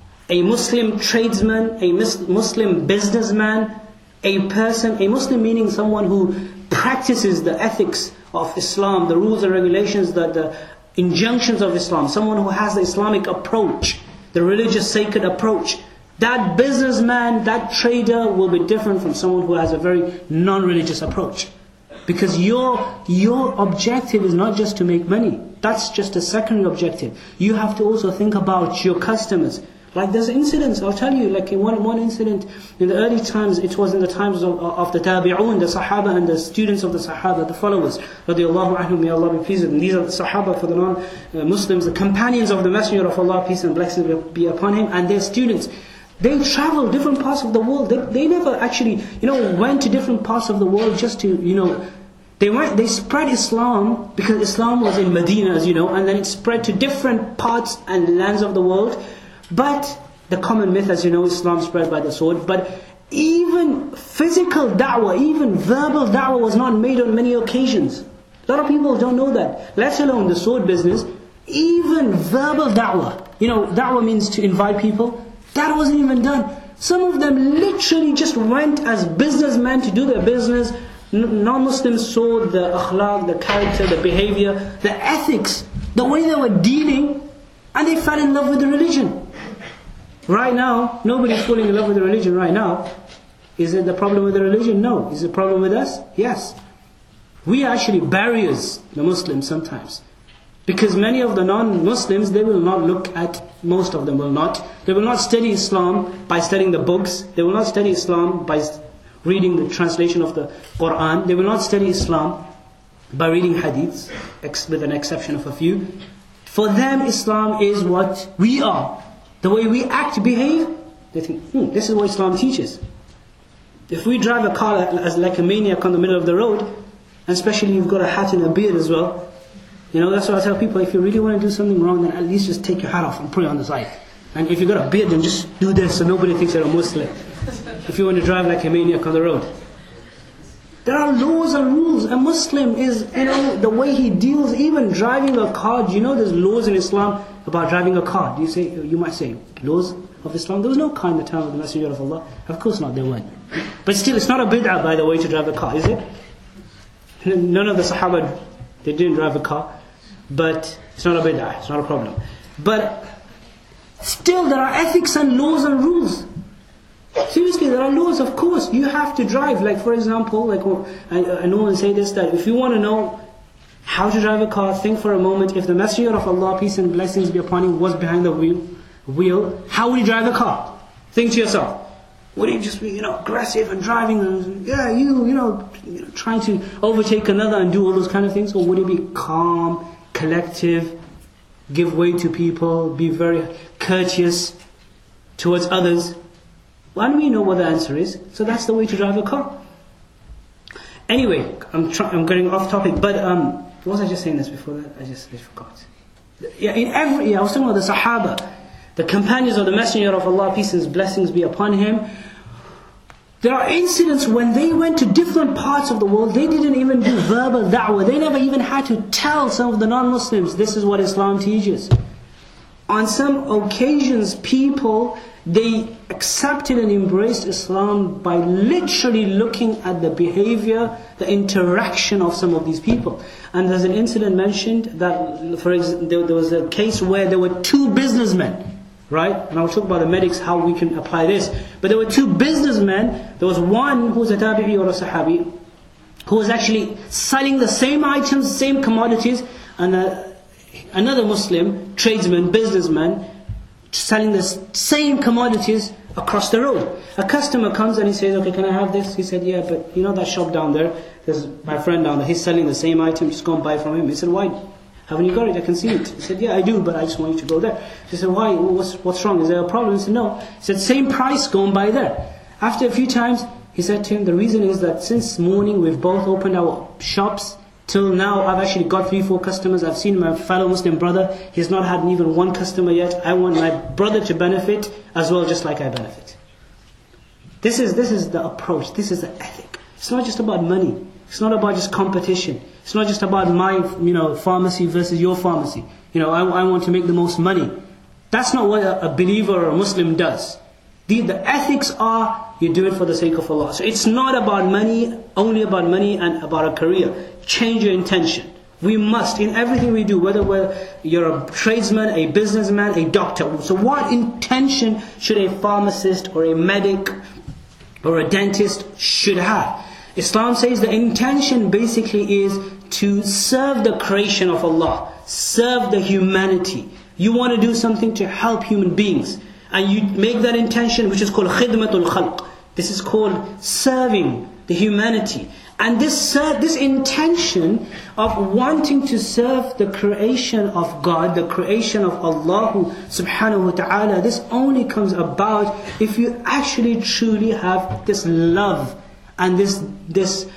Speaker 2: tradesman, a Muslim businessman, a Muslim meaning someone who practices the ethics of Islam, the rules and regulations, the injunctions of Islam, someone who has the Islamic approach, the religious sacred approach. That businessman, that trader will be different from someone who has a very non-religious approach. Because your objective is not just to make money. That's just a secondary objective. You have to also think about your customers. Like there's incidents, I'll tell you, like in one incident, in the early times, it was in the times of the Tabi'un, the Sahaba and the students of the Sahaba, the followers, radiallahu anhum, may Allah be pleased with them. These are the Sahaba for the non-Muslims, the companions of the Messenger of Allah, peace and blessings be upon him, and their students. They traveled different parts of the world. They never actually, went to different parts of the world just to, they spread Islam, because Islam was in Medina, as you know, and then it spread to different parts and lands of the world. But the common myth, as you know, Islam spread by the sword. But even physical da'wah, even verbal da'wah was not made on many occasions. A lot of people don't know that. Let alone the sword business, even verbal da'wah. Da'wah means to invite people. That wasn't even done. Some of them literally just went as businessmen to do their business. Non-Muslims saw the akhlaq, the character, the behavior, the ethics, the way they were dealing, and they fell in love with the religion. Right now, nobody's falling in love with the religion right now. Is it the problem with the religion? No. Is it a problem with us? Yes. We are actually barriers, the Muslims, sometimes. Because many of the non-Muslims, they will not look at, most of them will not. They will not study Islam by studying the books. They will not study Islam by reading the translation of the Quran. They will not study Islam by reading hadiths, with an exception of a few. For them, Islam is what we are. The way we act, behave, they think, this is what Islam teaches. If we drive a car as like a maniac on the middle of the road, and especially you've got a hat and a beard as well, that's what I tell people, if you really want to do something wrong, then at least just take your hat off and put it on the side. And if you've got a beard, then just do this so nobody thinks you're a Muslim. If you want to drive like a maniac on the road. There are laws and rules. A Muslim is, the way he deals, even driving a car. Do you know there's laws in Islam about driving a car? You might say, laws of Islam? There was no car in the time of the Messenger of Allah. Of course not, there weren't. But still, it's not a bid'ah, by the way, to drive a car, is it? None of the Sahaba, they didn't drive a car. But it's not a bid'ah, it's not a problem. But still, there are ethics and laws and rules. Seriously, there are laws, of course. You have to drive. Like, for example, I know and say this, that if you want to know how to drive a car, think for a moment, if the Messenger of Allah, peace and blessings be upon him, was behind the wheel, how would he drive the car? Think to yourself. Would he just be, aggressive and driving and, trying to overtake another and do all those kind of things? Or would he be calm, collective, give way to people, be very courteous towards others? Well, we know what the answer is. So that's the way to drive a car. Anyway, I'm getting off topic. But was I just saying this before that? I forgot. I was talking about the Sahaba, the companions of the Messenger of Allah, peace and blessings be upon him. There are incidents when they went to different parts of the world, they didn't even do verbal da'wah. They never even had to tell some of the non-Muslims, this is what Islam teaches. On some occasions, people, they accepted and embraced Islam by literally looking at the behavior, the interaction of some of these people. And there's an incident mentioned that, for example, there was a case where there were two businessmen, right? And I'll talk about the medics, how we can apply this. But there were two businessmen. There was one who was a tabi'i or a sahabi, who was actually selling the same items, same commodities, and another Muslim, tradesman, businessman, selling the same commodities across the road. A customer comes and he says, okay, can I have this? He said, yeah, but you know that shop down there, there's my friend down there, he's selling the same item, just go and buy from him. He said, why? Haven't you got it? I can see it. He said, yeah, I do, but I just want you to go there. He said, why? What's wrong? Is there a problem? He said, no. He said, same price, go and buy there. After a few times, he said to him, the reason is that since morning we've both opened our shops, till now I've actually got 3-4 customers. I've seen my fellow Muslim brother, he's not had even one customer yet. I want my brother to benefit as well, just like I benefit. This is the approach, this is the ethic. It's not just about money. It's not about just competition. It's not just about my pharmacy versus your pharmacy. I want to make the most money. That's not what a believer or a Muslim does. The ethics are, you do it for the sake of Allah. So it's not about money, only about money and about a career. Change your intention. We must, in everything we do, whether you're a tradesman, a businessman, a doctor. So what intention should a pharmacist or a medic or a dentist should have? Islam says the intention basically is to serve the creation of Allah, serve the humanity. You want to do something to help human beings, and you make that intention, which is called khidmatul khalq. This is called serving the humanity. And this intention of wanting to serve the creation of God, the creation of Allah subhanahu wa ta'ala, this only comes about if you actually truly have this love and this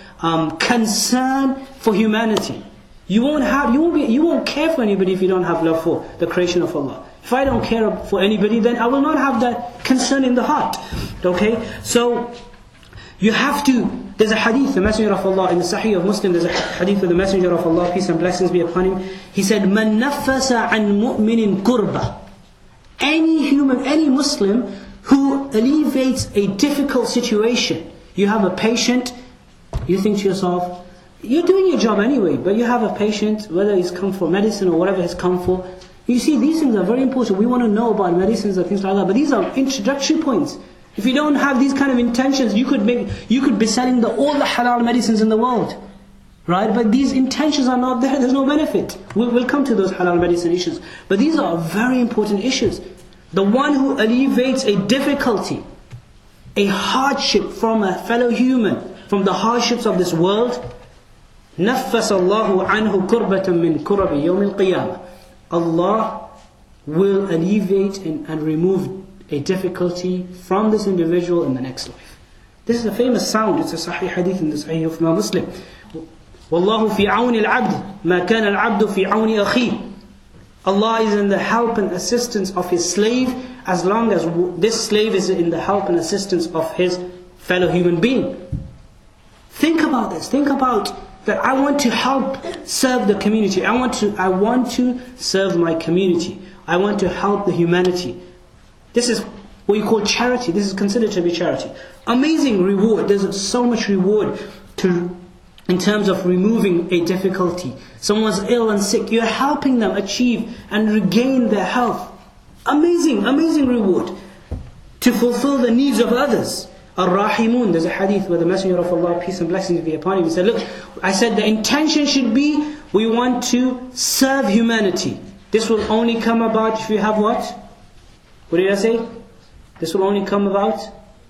Speaker 2: concern for humanity. You won't care for anybody if you don't have love for the creation of Allah. If I don't care for anybody, then I will not have that concern in the heart. Okay? So you have to. There's a hadith, the Messenger of Allah, in the Sahih of Muslim, there's a hadith of the Messenger of Allah, peace and blessings be upon him. He said, "Man nafasa an mu'minin kurba." Any human, any Muslim who alleviates a difficult situation. You have a patient, you think to yourself, you're doing your job anyway, but you have a patient, whether he's come for medicine or whatever he's come for. You see, these things are very important. We want to know about medicines and things like that, but these are introductory points. If you don't have these kind of intentions, you could be selling all the halal medicines in the world, right? But these intentions are not there. There's no benefit. We'll come to those halal medicine issues, but these are very important issues. The one who alleviates a difficulty, a hardship from a fellow human, from the hardships of this world, نَفَّسَ اللَّهُ عَنْهُ كُرْبَةً مِّن كُرَبِ يَوْمِ الْقِيَامَةِ. Allah will alleviate and remove a difficulty from this individual in the next life. This is a famous sound. It's a Sahih hadith in the Sahih of Muslim. وَاللَّهُ فِي عَوْنِ الْعَبْدِ مَا كَانَ الْعَبْدُ فِي عَوْنِ أَخِيهِ. Allah is in the help and assistance of His slave as long as this slave is in the help and assistance of his fellow human being. Think about this. Think about that. I want to help serve the community. I want to serve my community. I want to help the humanity. This is what you call charity. This is considered to be charity. Amazing reward. There's so much reward in terms of removing a difficulty. Someone's ill and sick. You're helping them achieve and regain their health. Amazing, amazing reward. To fulfill the needs of others. Ar-Rahimun. There's a hadith where the Messenger of Allah, peace and blessings be upon him, he said, look, I said the intention should be, we want to serve humanity. This will only come about if you have what? What did I say? This will only come about?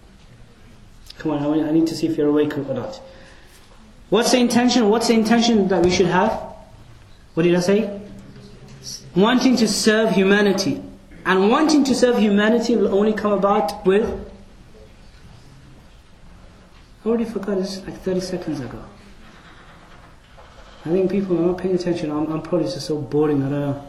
Speaker 2: Come on, I need to see if you're awake or not. What's the intention? What's the intention that we should have? What did I say? Wanting to serve humanity. And wanting to serve humanity will only come about with... I already forgot, this like 30 seconds ago. I think people are not paying attention. I'm probably just so boring, I don't know.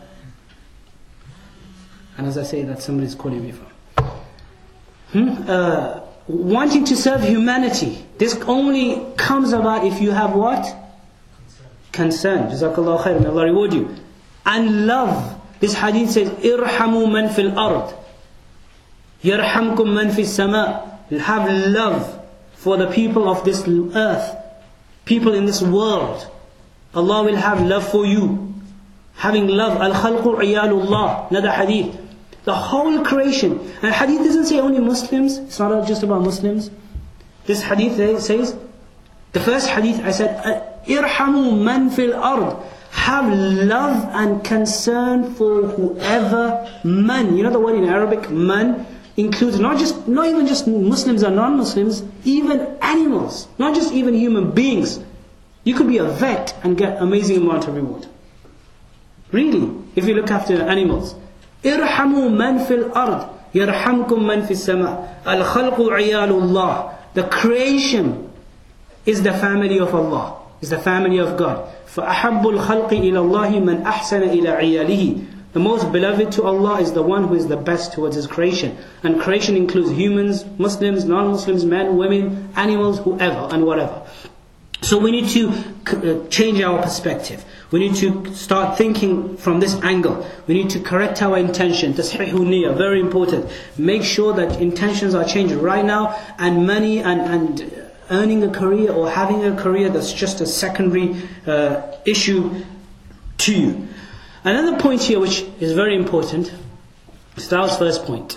Speaker 2: And as I say, that somebody's calling me from. wanting to serve humanity. This only comes about if you have what? Concern. Jazakallahu khair, may Allah reward you. And love. This hadith says, Irhamu man fil ard, Yarhamkum man fis sama. Have love for the people of this earth, people in this world. Allah will have love for you. Having love, al-khalqu iyalullah, another hadith. The whole creation. And hadith doesn't say only Muslims. It's not just about Muslims. This hadith says, the first hadith I said, Irhamu man fil ard. Have love and concern for whoever. Man, you know the word in Arabic, man, includes not even just Muslims or non-Muslims, even animals, not just even human beings. You could be a vet and get amazing amount of reward. Really, if you look after animals. Irhamu man fil ard, yarhamkum man fis sama. Al khalqu iyalullah. The creation is the family of Allah, is the family of God. فَأَحَبُّ الْخَلْقِ إِلَى اللَّهِ مَنْ أَحْسَنَ إِلَى عِيَالِهِ. The most beloved to Allah is the one who is the best towards His creation. And creation includes humans, Muslims, non-Muslims, men, women, animals, whoever and whatever. So we need to change our perspective. We need to start thinking from this angle. We need to correct our intention. Tashihu niyyah, very important. Make sure that intentions are changed right now, and money and earning a career or having a career, that's just a secondary issue to you. Another point here which is very important is Daw's first point.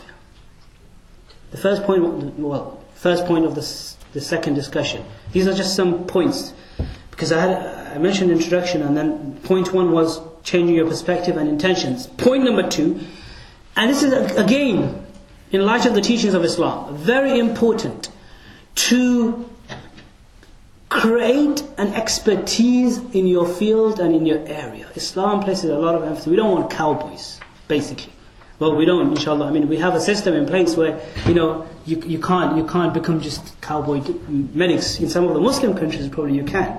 Speaker 2: The first point of the second discussion. These are just some points, because I mentioned introduction, and then point one was changing your perspective and intentions. Point number two, and this is again in light of the teachings of Islam, very important to create an expertise in your field and in your area. Islam places a lot of emphasis. We don't want cowboys, basically. Well, we don't, inshallah. I mean, we have a system in place where, you can't become just cowboy medics. In some of the Muslim countries, probably you can.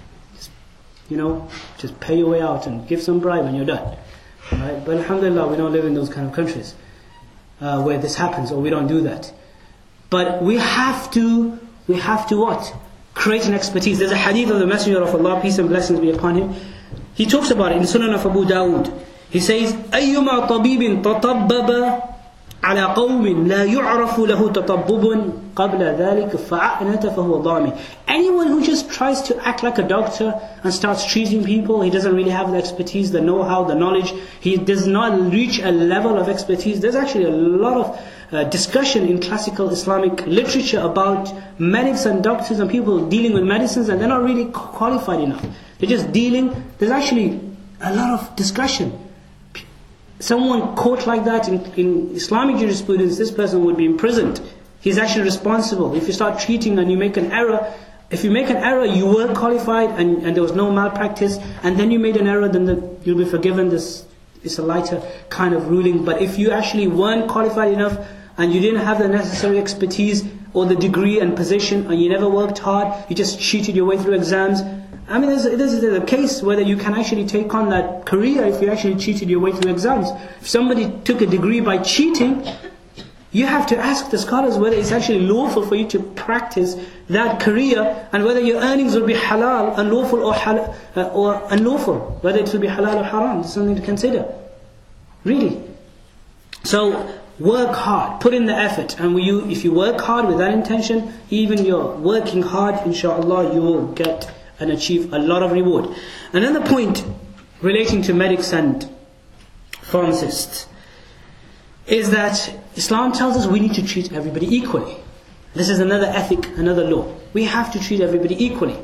Speaker 2: Just pay your way out and give some bribe and you're done. Right? But alhamdulillah, we don't live in those kind of countries where this happens, or we don't do that. But we have to what? Create an expertise. There's a hadith of the Messenger of Allah, peace and blessings be upon him. He talks about it in Sunan of Abu Dawood. He says, أَيُّمَا طَبِيبٍ تَطَبَّبَ عَلَى قَوْمٍ لَا يُعْرَفُ لَهُ تَطَبُّبٌ قَبْلَ ذَلِكَ فَأَعْنَتَ فَهُوَ ضَامِنٌ. Anyone who just tries to act like a doctor and starts treating people, he doesn't really have the expertise, the know-how, the knowledge. He does not reach a level of expertise. There's actually a lot of discussion in classical Islamic literature about medics and doctors and people dealing with medicines, and they're not really qualified enough. They're just dealing. There's actually a lot of discussion. Someone caught like that in Islamic jurisprudence, this person would be imprisoned. He's actually responsible. If you start treating and you make an error, if you make an error, you were qualified and there was no malpractice, and then you made an error, then you'll be forgiven. This is a lighter kind of ruling. But if you actually weren't qualified enough and you didn't have the necessary expertise or the degree and position, and you never worked hard, you just cheated your way through exams. I mean, this is a case whether you can actually take on that career if you actually cheated your way through exams. If somebody took a degree by cheating, you have to ask the scholars whether it's actually lawful for you to practice that career, and whether your earnings will be halal, unlawful, or unlawful, whether it will be halal or haram. It's something to consider. Really. So, work hard, put in the effort, and if you work hard with that intention, even you're working hard, inshallah, you will get and achieve a lot of reward. Another point relating to medics and pharmacists is that Islam tells us we need to treat everybody equally. This is another ethic, another law. We have to treat everybody equally.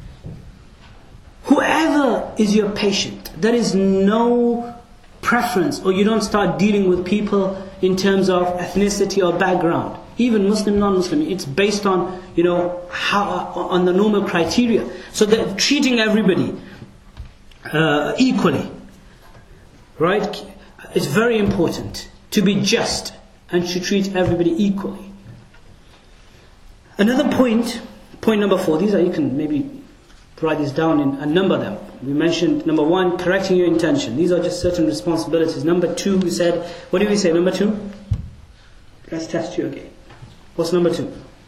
Speaker 2: Whoever is your patient, there is no preference, or you don't start dealing with people in terms of ethnicity or background. Even Muslim, non-Muslim, it's based on, on the normal criteria. So they're treating everybody equally. Right? It's very important to be just and to treat everybody equally. Another point number 4, you can maybe write these down and number them. We mentioned number 1, correcting your intention. These are just certain responsibilities. Number 2, we said, what did we say? Number 2? Let's test you again. What's number 2?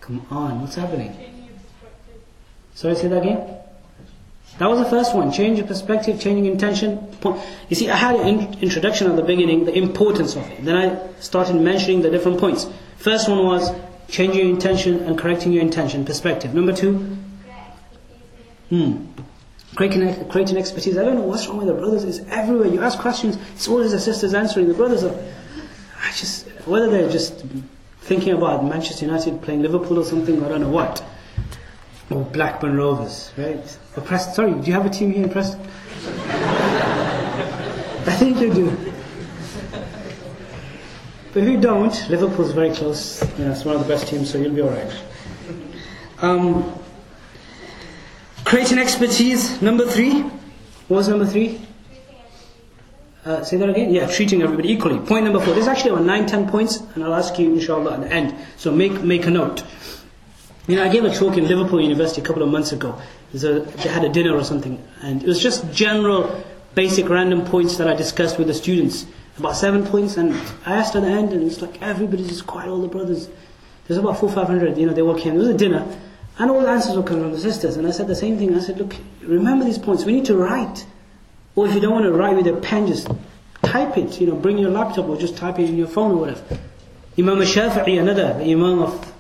Speaker 2: Come on, what's happening? Sorry, say that again? That was the first one. Change your perspective, changing intention. You see, I had an introduction at the beginning, the importance of it. Then I started mentioning the different points. First one was changing your intention and correcting your intention, perspective. Number 2, creating expertise. I don't know what's wrong with the brothers. It's everywhere. You ask questions, it's always the sisters answering. The brothers are, whether they're just thinking about Manchester United playing Liverpool or something, I don't know what. Or Blackburn Rovers, right? Or Preston. Sorry, do you have a team here in Preston? I think you do. But if you don't, Liverpool's very close. It's one of the best teams, so you'll be alright. Creating expertise. Number 3. What was number 3? Say that again? Yeah, treating everybody equally. Point number 4. There's actually about 9-10 points, and I'll ask you inshallah at the end. So make a note. I gave a talk in Liverpool University a couple of months ago. They had a dinner or something, and it was just general, basic, random points that I discussed with the students. About 7 points, and I asked at the end, and it's like everybody's just quiet, all the brothers. There's about 400-500, they walk in. There was a dinner, and all the answers were coming from the sisters. And I said the same thing. I said, look, remember these points. We need to write. Or if you don't want to write with a pen, just type it. Bring your laptop or just type it in your phone or whatever. Imam al-Shafi'i, another, the Imam of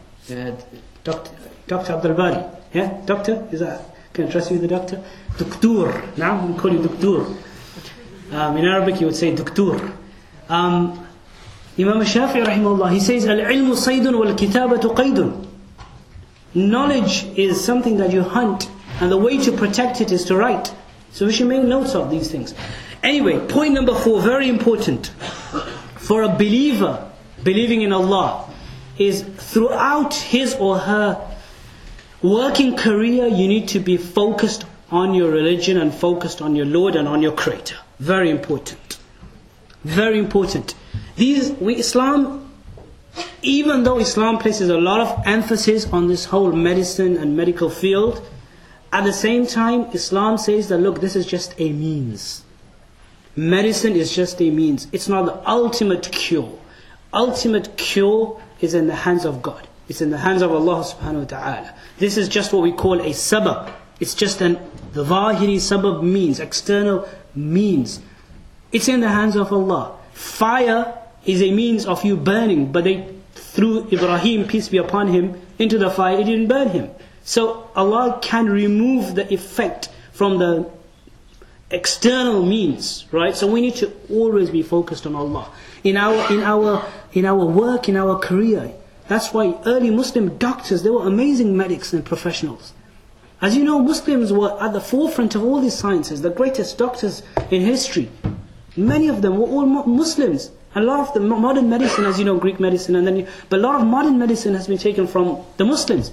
Speaker 2: Dr. Abdul Bari. Yeah? Doctor? Can I trust you with the doctor? Doctor. Now we call you Doctor. In Arabic you would say Doctor. Imam al-Shafi'i rahimahullah, he says, Al-ilmu saydun wal-kitabatu qaydun. Knowledge is something that you hunt, and the way to protect it is to write. So we should make notes of these things. Anyway, point number 4, very important. For a believer, believing in Allah, is throughout his or her working career, you need to be focused on your religion and focused on your Lord and on your Creator. Very important. Very important. Islam, even though Islam places a lot of emphasis on this whole medicine and medical field, at the same time, Islam says that, look, this is just a means. Medicine is just a means. It's not the ultimate cure. Ultimate cure is in the hands of God. It's in the hands of Allah subhanahu wa ta'ala. This is just what we call a sabab. It's just the zahiri sabab means, external means. It's in the hands of Allah. Fire is a means of you burning, but they threw Ibrahim, peace be upon him, into the fire. It didn't burn him. So Allah can remove the effect from the external means, right? So we need to always be focused on Allah in our work, in our career. That's why early Muslim doctors, they were amazing medics and professionals. As you know, Muslims were at the forefront of all these sciences, the greatest doctors in history. Many of them were all Muslims. A lot of the modern medicine, as you know, Greek medicine, but a lot of modern medicine has been taken from the Muslims.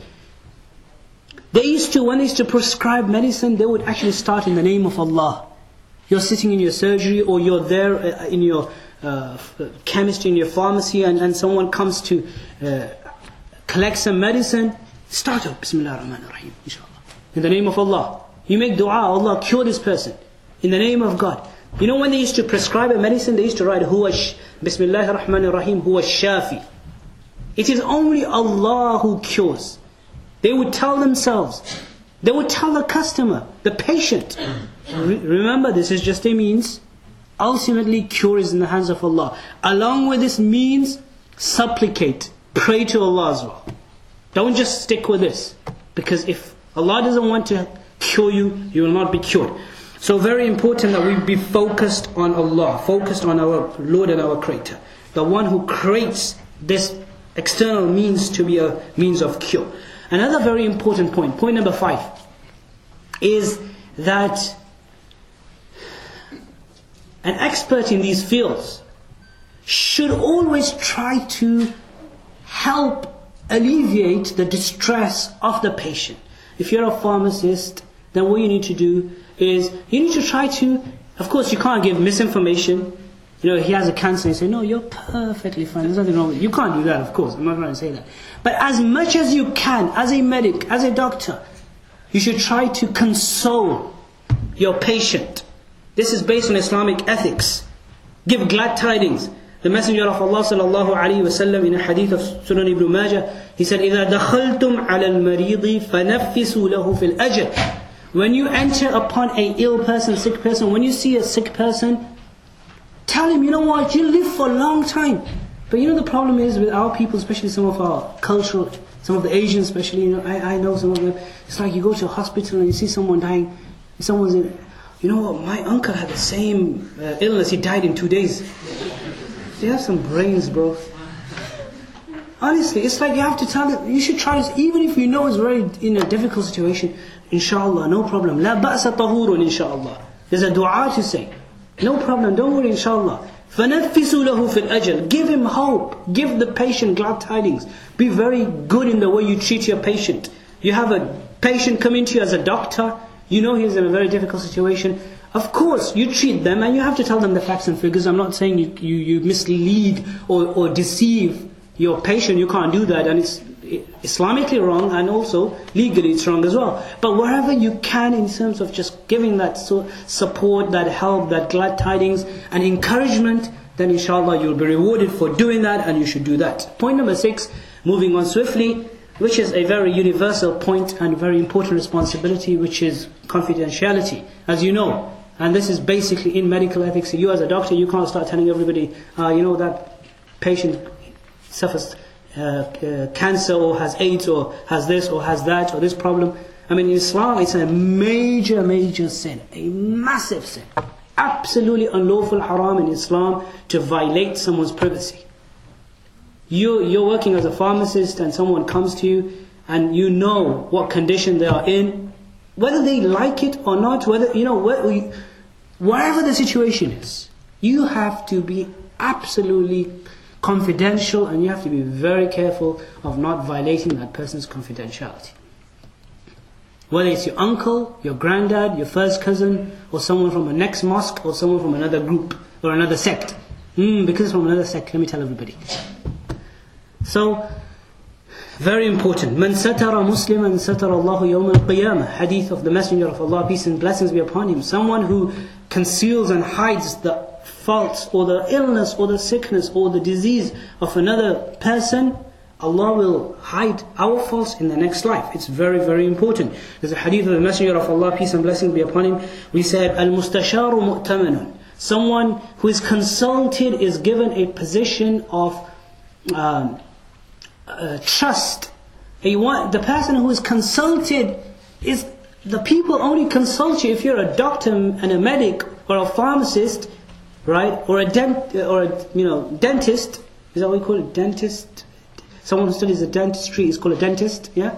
Speaker 2: When they used to prescribe medicine, they would actually start in the name of Allah. You're sitting in your surgery, or you're there in your chemistry, in your pharmacy, and someone comes to collect some medicine. Start off, Bismillah ar-Rahman ar-Rahim, inshallah. In the name of Allah. You make dua, Allah cure this person. In the name of God. You know when they used to prescribe a medicine, they used to write, Bismillah ar-Rahman ar-Rahim, huwa shafi. It is only Allah who cures. They would tell themselves, they would tell the customer, the patient, remember this is just a means. Ultimately cure is in the hands of Allah. Along with this means, supplicate, pray to Allah as well. Don't just stick with this, because if Allah doesn't want to cure you, you will not be cured. So very important that we be focused on Allah, focused on our Lord and our Creator, the one who creates this external means to be a means of cure. Another very important point number 5, is that an expert in these fields should always try to help alleviate the distress of the patient. If you're a pharmacist, then what you need to do is, you need to try to, of course you can't give misinformation. He has a cancer, and you say, no, you're perfectly fine, there's nothing wrong with you. You can't do that, of course, I'm not trying to say that. But as much as you can, as a medic, as a doctor, you should try to console your patient. This is based on Islamic ethics. Give glad tidings. The Messenger of Allah sallallahu alaihi wasallam in a hadith of Sunan Ibn Majah, He said, إِذَا دَخَلْتُمْ عَلَى الْمَرِيضِ فَنَفِّسُوا لَهُ فِي الْأَجَلِ. When you enter upon a ill person, sick person, when you see a sick person, tell him, you know what, you live for a long time. But you know the problem is with our people, especially some of our cultural, some of the Asians especially, you know, I know some of them, it's like you go to a hospital and you see someone dying, someone's in, you know what, my uncle had the same illness, he died in 2 days. They have some brains, bro. Honestly, it's like you have to tell them, you should try this, even if you know it's very in a difficult situation. Inshallah, no problem. La ba'sa tahurun, inshallah. There's a dua to say. No problem, don't worry, inshallah. فَنَفِّسُوا لَهُ فِي الْأَجَلِ. Give him hope. Give the patient glad tidings. Be very good in the way you treat your patient. You have a patient coming to you as a doctor. You know he's in a very difficult situation. Of course, you treat them and you have to tell them the facts and figures. I'm not saying you mislead or deceive your patient. You can't do that, and it's Islamically wrong, and also legally it's wrong as well. But wherever you can, in terms of just giving that support, that help, that glad tidings and encouragement, then inshallah you'll be rewarded for doing that, and you should do that. Point number 6, moving on swiftly, which is a very universal point and very important responsibility, which is confidentiality. As you know, and this is basically in medical ethics, you as a doctor, you can't start telling everybody, you know, that patient suffers cancer or has AIDS or has this or has that or this problem. I mean, in Islam it's a major sin, a massive sin, absolutely unlawful, haram in Islam to violate someone's privacy. You're working as a pharmacist and someone comes to you and you know what condition they are in, whether they like it or not, whether, you know, wherever the situation is, you have to be absolutely confidential, and you have to be very careful of not violating that person's confidentiality. Whether it's your uncle, your granddad, your first cousin, or someone from the next mosque, or someone from another group, or another sect. Because it's from another sect, let me tell everybody. So, very important. Man satara musliman satara Allahu yawm al-qiyamah. Hadith of the Messenger of Allah, peace and blessings be upon him. Someone who conceals and hides the faults or the illness or the sickness or the disease of another person, Allah will hide our faults in the next life. It's very, very important. There's a hadith of the Messenger of Allah, peace and blessings be upon him. We said, Al-mustasharu mu'tamanun. Someone who is consulted is given a position of trust. The person who is consulted is, the people only consult you if you're a doctor and a medic or a pharmacist, right? Or a dentist. Is that what we call it? Dentist. Someone who studies the dentistry is called a dentist. Yeah.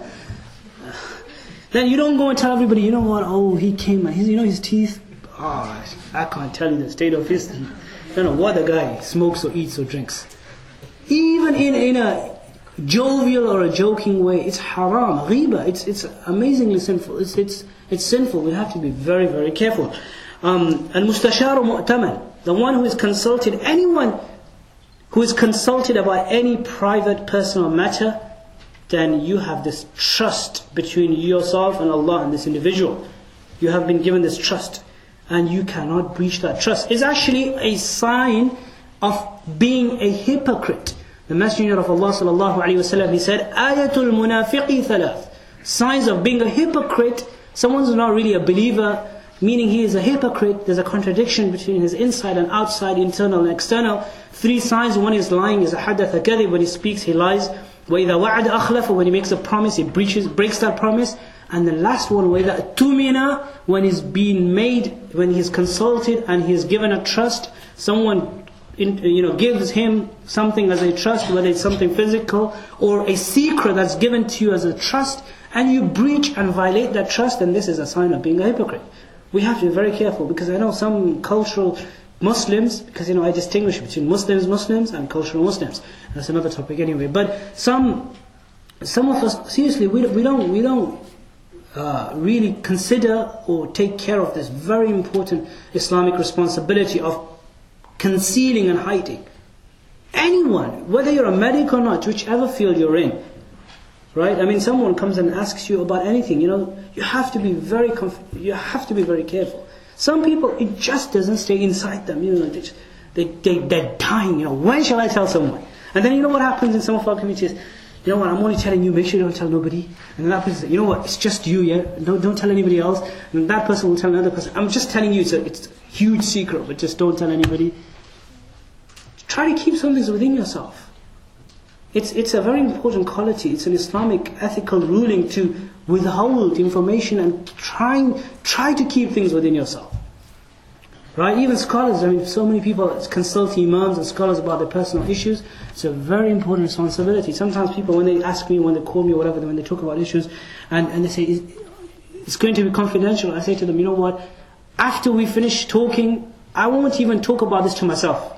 Speaker 2: Then you don't go and tell everybody, you know what? Oh, he came. You know his teeth. Oh, I can't tell you the state of his teeth. I don't know what the guy smokes or eats or drinks. Even in a jovial or a joking way, it's haram. Ghiba. It's amazingly sinful. It's sinful. We have to be very, very careful. Al-mustasharu mu'taman. The one who is consulted, anyone who is consulted about any private personal matter, then you have this trust between yourself and Allah and this individual. You have been given this trust, and you cannot breach that trust. It's actually a sign of being a hypocrite. The Messenger of Allah sallallahu alaihi wasallam, he said, Ayatul munafiqi thalath. Signs of being a hypocrite. Someone's not really a believer, meaning he is a hypocrite. There's a contradiction between his inside and outside, internal and external. 3 signs. One is lying, is a hadatha kadhib. When he speaks, he lies. وَإِذَا وَعَدَ أَخْلَفَ. When he makes a promise, he breaks that promise. And the last one, وَإِذَا أَتُمِنَ. When he's being made, when he's consulted and he's given a trust, someone gives him something as a trust, whether it's something physical or a secret that's given to you as a trust, and you breach and violate that trust, then this is a sign of being a hypocrite. We have to be very careful, because I know some cultural Muslims, because I distinguish between Muslims and cultural Muslims. That's another topic anyway. But some of us, seriously, we don't really consider or take care of this very important Islamic responsibility of concealing and hiding. Anyone, whether you're a medic or not, whichever field you're in, right? I mean, someone comes and asks you about anything, you have to be very careful. Some people, it just doesn't stay inside them, they're dying, when shall I tell someone? And then what happens in some of our communities? you know what, I'm only telling you, make sure you don't tell nobody. And then that person says, you know what, it's just you, yeah, don't tell anybody else. And that person will tell another person, I'm just telling you, it's a huge secret, but just don't tell anybody. Try to keep some things within yourself. It's a very important quality. It's an Islamic ethical ruling to withhold information and try to keep things within yourself. Right? Even scholars, I mean, so many people consult imams and scholars about their personal issues. It's a very important responsibility. Sometimes people, when they ask me, when they call me or whatever, when they talk about issues, and they say, it's going to be confidential, I say to them, you know what, after we finish talking, I won't even talk about this to myself.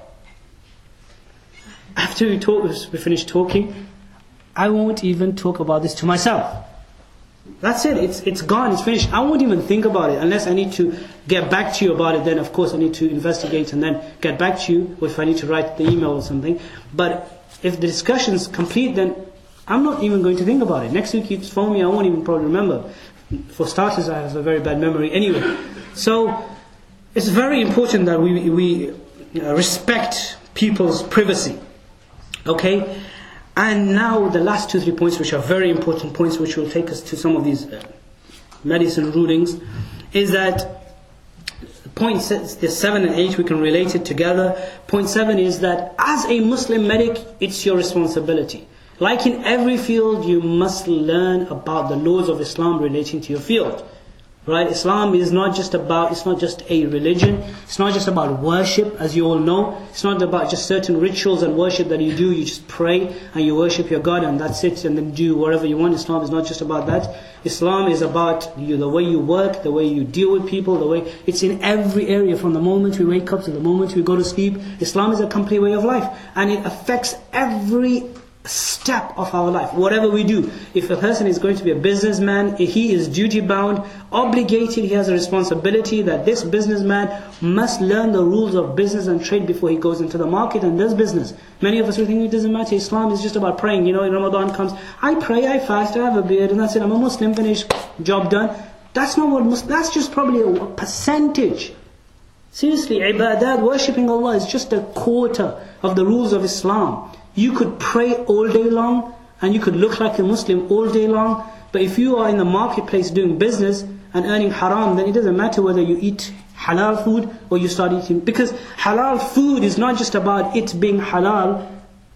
Speaker 2: After we finish talking, I won't even talk about this to myself. That's it, it's gone, it's finished. I won't even think about it unless I need to get back to you about it. Then of course I need to investigate and then get back to you, or if I need to write the email or something. But if the discussion's complete, then I'm not even going to think about it. Next week you phone me, I won't even probably remember. For starters, I have a very bad memory anyway. So it's very important that we respect people's privacy. Okay? And now the last 2-3 points, which are very important points, which will take us to some of these medicine rulings, is that point 7 and 8, we can relate it together. Point 7 is that as a Muslim medic, it's your responsibility. Like in every field, you must learn about the laws of Islam relating to your field. Right? Islam is not just about, it's not just a religion, it's not just about worship, as you all know. It's not about just certain rituals and worship that you do, you just pray and you worship your God and that's it, and then do whatever you want. Islam is not just about that. Islam is about the way you work, the way you deal with people, the way, it's in every area, from the moment we wake up to the moment we go to sleep. Islam is a complete way of life, and it affects every step of our life, whatever we do. If a person is going to be a businessman, he is duty bound, obligated, he has a responsibility that this businessman must learn the rules of business and trade before he goes into the market and does business. Many of us will think it doesn't matter, Islam is just about praying. You know, Ramadan comes, I pray, I fast, I have a beard, and that's it, I'm a Muslim, finished, job done. That's not what that's just probably a percentage. Seriously, ibadat, worshipping Allah, is just a quarter of the rules of Islam. You could pray all day long and you could look like a Muslim all day long, but if you are in the marketplace doing business and earning haram, then it doesn't matter whether you eat halal food or you start eating, because halal food is not just about it being halal,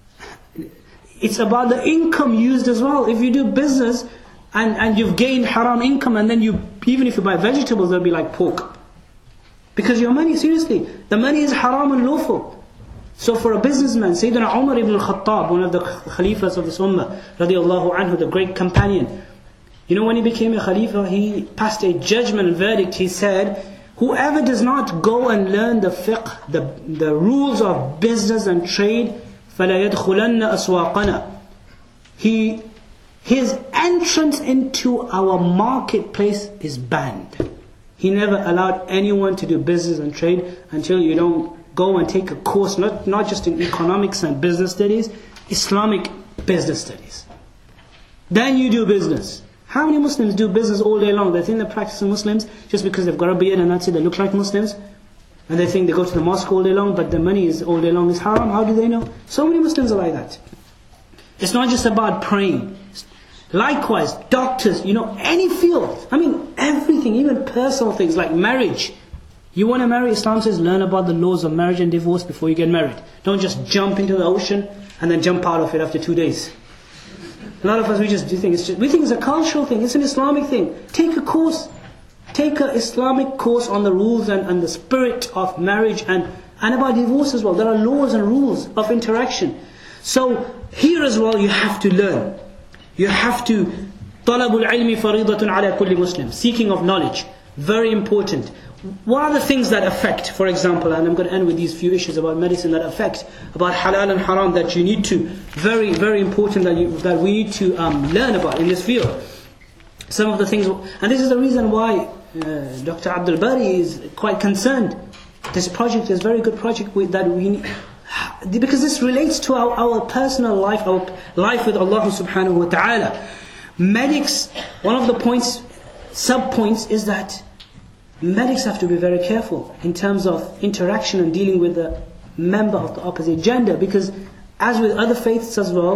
Speaker 2: it's about the income used as well. If you do business and you've gained haram income, and then even if you buy vegetables, they'll be like pork, because your money, seriously, the money is haram and lawful. So for a businessman, Sayyidina Umar ibn al-Khattab, one of the Khalifas of this Ummah, radiallahu anhu, the great companion, you know, when he became a Khalifa, he passed a judgment verdict. He said, whoever does not go and learn the fiqh, the rules of business and trade, فَلَا يَدْخُلَنَّ أَسْوَاقَنَا, his entrance into our marketplace is banned. He never allowed anyone to do business and trade until you don't go and take a course, not just in economics and business studies, Islamic business studies. Then you do business. How many Muslims do business all day long? They think they're practicing Muslims just because they've got a beard and that's it, they look like Muslims. And they think they go to the mosque all day long, but the money is all day long is haram. How do they know? So many Muslims are like that. It's not just about praying. Likewise, doctors, you know, any field. I mean, everything, even personal things like marriage. You want to marry, Islam says, learn about the laws of marriage and divorce before you get married. Don't just jump into the ocean and then jump out of it after 2 days. A lot of us, we think it's a cultural thing, it's an Islamic thing. Take a course. Take an Islamic course on the rules and the spirit of marriage and about divorce as well. There are laws and rules of interaction. So here as well you have to learn. You have to, طَلَبُ الْعِلْمِ فَرِيضَةٌ عَلَى كُلِّ مُسْلِمٍ, seeking of knowledge. Very important. What are the things that affect, for example, and I'm going to end with these few issues about medicine that affect, about halal and haram, that you need to, very, very important that we need to learn about in this field. Some of the things, and this is the reason why Dr. Abdul Bari is quite concerned. This project is a very good project that we need, because this relates to our personal life, our life with Allah subhanahu wa ta'ala. Medics, one of the sub-points is that medics have to be very careful in terms of interaction and dealing with the member of the opposite gender, because as with other faiths as well,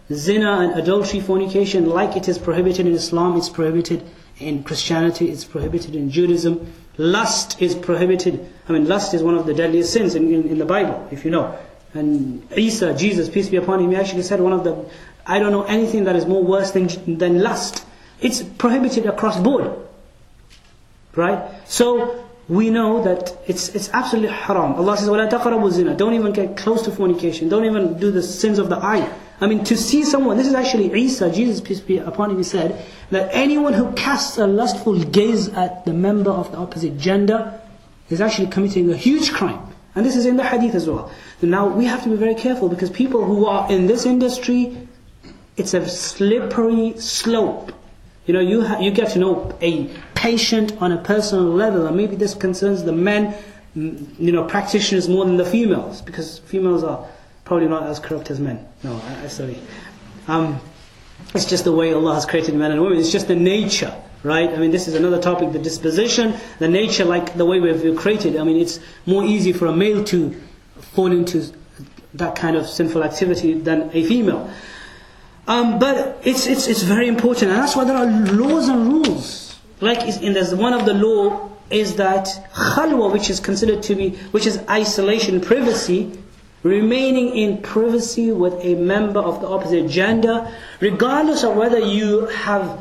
Speaker 2: zina and adultery, fornication, like it is prohibited in Islam, it's prohibited in Christianity, it's prohibited in Judaism. Lust is prohibited. I mean, lust is one of the deadliest sins in the Bible, if you know. And Isa, Jesus, peace be upon him, he actually said I don't know anything that is more worse than lust. It's prohibited across board. Right? So, we know that it's absolutely haram. Allah says, وَلَا تَقْرَبُوا الزِّنَا. Don't even get close to fornication. Don't even do the sins of the eye. I mean, to see someone, this is actually Isa, Jesus, peace be upon him, he said, that anyone who casts a lustful gaze at the member of the opposite gender is actually committing a huge crime. And this is in the hadith as well. Now, we have to be very careful, because people who are in this industry, it's a slippery slope. You know, you get to know a patient on a personal level, and maybe this concerns the men, practitioners more than the females, because females are probably not as corrupt as men. No, sorry. It's just the way Allah has created men and women. It's just the nature, right? I mean, this is another topic, the disposition, the nature, like the way we've created. I mean, it's more easy for a male to fall into that kind of sinful activity than a female. But it's very important, and that's why there are laws and rules. Like there's one of the law is that khalwa, which is considered to be, which is isolation, privacy, remaining in privacy with a member of the opposite gender, regardless of whether you have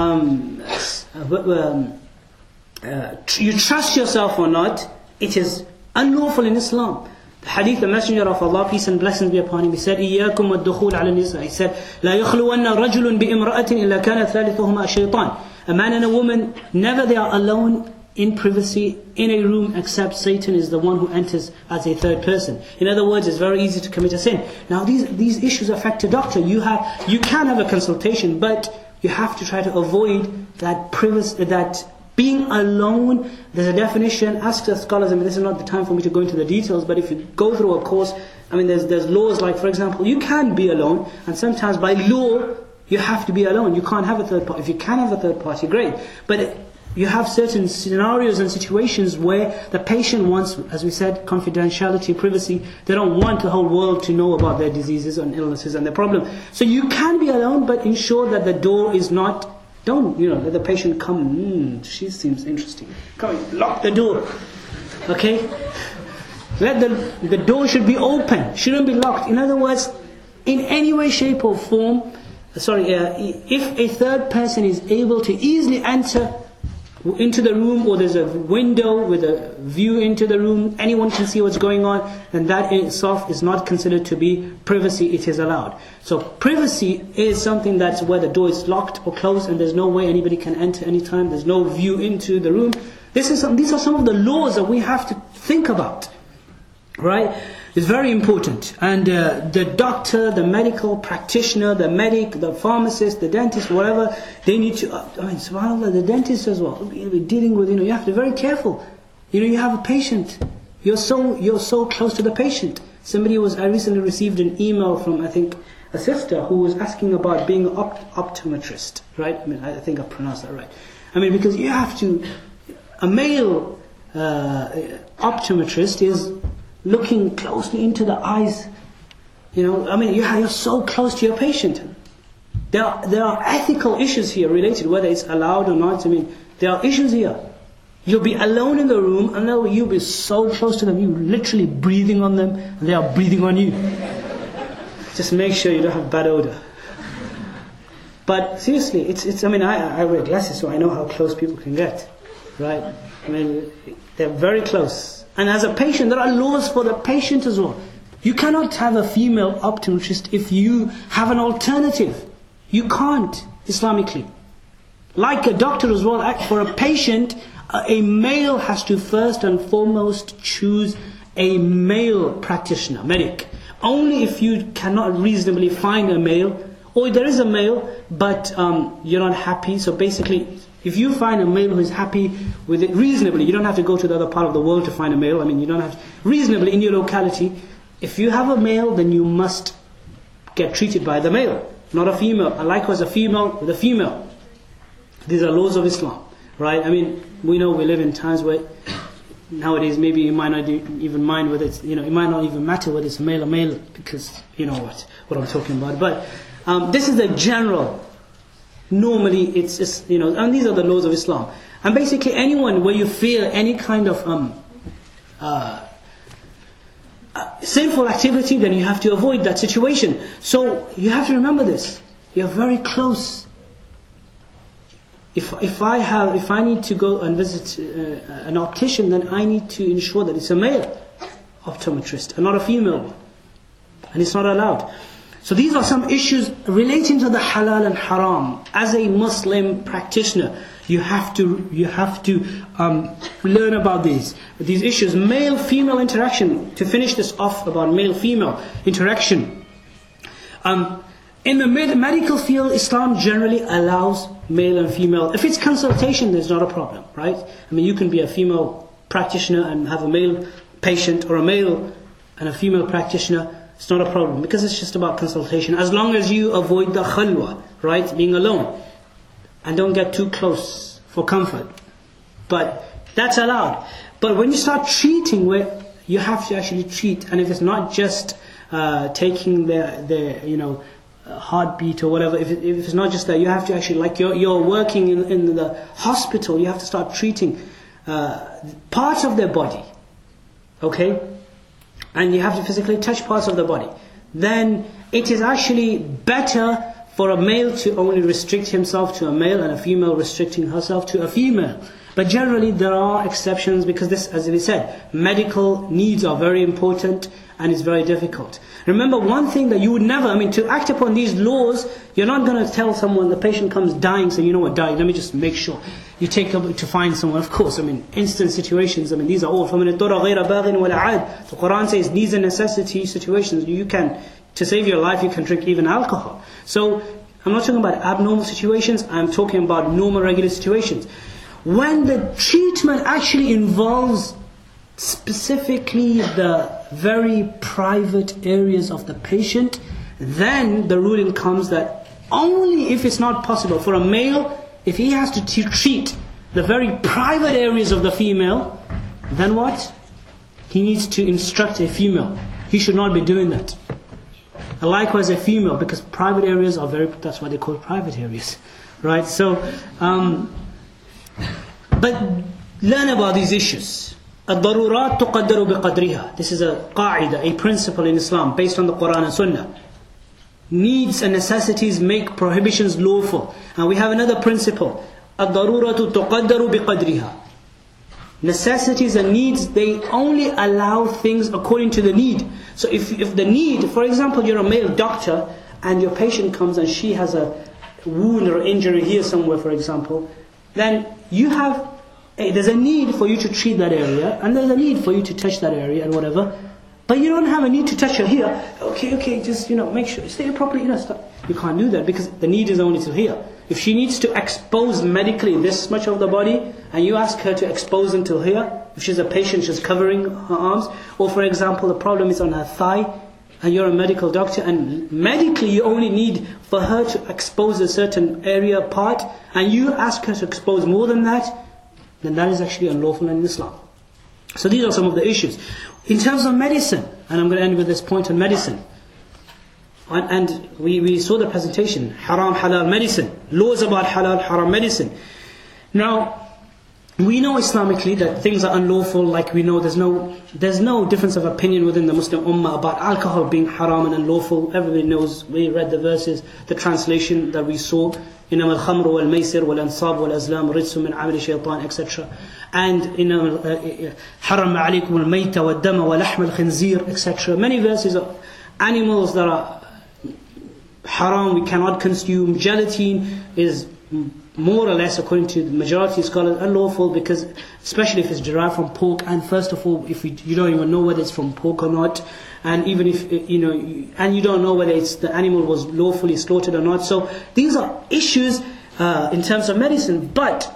Speaker 2: you trust yourself or not, it is unlawful in Islam. The hadith, the Messenger of Allah, peace and blessings be upon him, he said, إِيَّاكُمْ وَالدُّخُولَ عَلَى النِّسَاءِ. He said, لَا يَخْلُوَنَّ رَجُلٌ بِإِمْرَأَةٍ إِلَّا كَانَ ثَالِثُهُمَا الشَّيْطَانِ. A man and a woman, never they are alone in privacy in a room, except Satan is the one who enters as a third person. In other words, it's very easy to commit a sin. Now these issues affect a doctor. You can have a consultation, but you have to try to avoid that privacy, that being alone. There's a definition. Ask the scholars. I mean, this is not the time for me to go into the details, but if you go through a course, I mean, there's laws like, for example, you can be alone, and sometimes by law you have to be alone. You can't have a third party. If you can have a third party, great. But you have certain scenarios and situations where the patient wants, as we said, confidentiality, privacy. They don't want the whole world to know about their diseases and illnesses and their problem. So you can be alone, but ensure that the door is not. Don't, let the patient come, she seems interesting. Come, lock the door. Okay? Let the door should be open, shouldn't be locked. In other words, in any way, shape or form, if a third person is able to easily enter into the room, or there's a window with a view into the room, anyone can see what's going on, and that in itself is not considered to be privacy, it is allowed. So privacy is something that's where the door is locked or closed and there's no way anybody can enter anytime, there's no view into the room. These are some of the laws that we have to think about, right? It's very important. And the doctor, the medical practitioner, the medic, the pharmacist, the dentist, whatever, they need to, subhanAllah, the dentist as well, dealing with, you have to be very careful. You have a patient, you're so close to the patient. I recently received an email from, I think, a sister who was asking about being an optometrist, right? I think I pronounced that right. Because you have to, a male optometrist is looking closely into the eyes. You're so close to your patient. There are ethical issues here related, whether it's allowed or not. There are issues here. You'll be alone in the room, and you'll be so close to them, you're literally breathing on them, and they are breathing on you. Just make sure you don't have bad odor. But seriously, I wear glasses, so I know how close people can get, right? They're very close. And as a patient, there are laws for the patient as well. You cannot have a female optometrist if you have an alternative. You can't, Islamically. Like a doctor as well, for a patient, a male has to first and foremost choose a male practitioner, medic. Only if you cannot reasonably find a male, or there is a male, but you're not happy. So basically, if you find a male who is happy with it reasonably, you don't have to go to the other part of the world to find a male. You don't have to, reasonably in your locality. If you have a male, then you must get treated by the male, not a female. And likewise, a female with a female. These are laws of Islam, right? We know we live in times where nowadays maybe you might not even mind whether it's, it might not even matter whether it's male or male, because you know what I'm talking about. But This is the general. Normally, it's just, and these are the laws of Islam. And basically, anyone where you feel any kind of sinful activity, then you have to avoid that situation. So you have to remember this. You're very close. If I need to go and visit an optician, then I need to ensure that it's a male optometrist and not a female one, and it's not allowed. So these are some issues relating to the halal and haram. As a Muslim practitioner, you have to learn about these issues. Male-female interaction. To finish this off about male-female interaction. In the medical field, Islam generally allows male and female. If it's consultation, there's not a problem, right? I mean, you can be a female practitioner and have a male patient, or a male and a female practitioner. It's not a problem, because it's just about consultation. As long as you avoid the khalwa, right? Being alone. And don't get too close for comfort. But that's allowed. But when you start treating, where you have to actually treat, and if it's not just taking their heartbeat or whatever, if it's not just that, you have to actually, like you're working in the hospital, you have to start treating parts of their body. Okay? And you have to physically touch parts of the body. Then it is actually better for a male to only restrict himself to a male, and a female restricting herself to a female. But generally there are exceptions, because this, as we said, medical needs are very important and it's very difficult. Remember one thing that you would never, to act upon these laws, you're not going to tell someone, the patient comes dying, so you know what, dying, let me just make sure. You take up to find someone, of course, instant situations, these are all, فَمَنِ اضْطُرَ غَيْرَ بَاغٍ وَلَا عَادٍ. The Quran says needs and necessity situations. You can, to save your life, you can drink even alcohol. So, I'm not talking about abnormal situations, I'm talking about normal, regular situations. When the treatment actually involves specifically the very private areas of the patient, then the ruling comes that only if it's not possible for a male, if he has to treat the very private areas of the female, then what? He needs to instruct a female. He should not be doing that. And likewise a female, because private areas are that's why they call private areas. Right? So, but learn about these issues. الضرورات تقدر بقدرها. This is a qaida, a principle in Islam based on the Quran and Sunnah. Needs and necessities make prohibitions lawful. And we have another principle. الضرورة تقدر بقدرها. Necessities and needs, they only allow things according to the need. So if the need, for example, you're a male doctor and your patient comes and she has a wound or injury here somewhere, for example, then there's a need for you to treat that area, and there's a need for you to touch that area and whatever. But you don't have a need to touch her here. Okay, just make sure, stay properly, stop. You can't do that because the need is only to here. If she needs to expose medically this much of the body, and you ask her to expose until here, if she's a patient, she's covering her arms, or for example, the problem is on her thigh, and you're a medical doctor, and medically you only need for her to expose a certain area, part, and you ask her to expose more than that, then that is actually unlawful in Islam. So these are some of the issues. In terms of medicine, and I'm going to end with this point on medicine. And we saw the presentation, haram, halal medicine, laws about halal, haram medicine. Now, we know Islamically that things are unlawful, like we know there's no difference of opinion within the Muslim Ummah about alcohol being haram and unlawful. Everybody knows, we read the verses, the translation that we saw, إنما الخمر والميسر والأنصاب والأزلام رجس من عمل الشيطان, etc. And حرم عليكم الميت والدم ولحم الخنزير, etc. Many verses of animals that are haram, we cannot consume. Gelatin is more or less, according to the majority of scholars, unlawful, because especially if it's derived from pork, and first of all, if you don't even know whether it's from pork or not, and even if and you don't know whether the animal was lawfully slaughtered or not. So these are issues in terms of medicine. But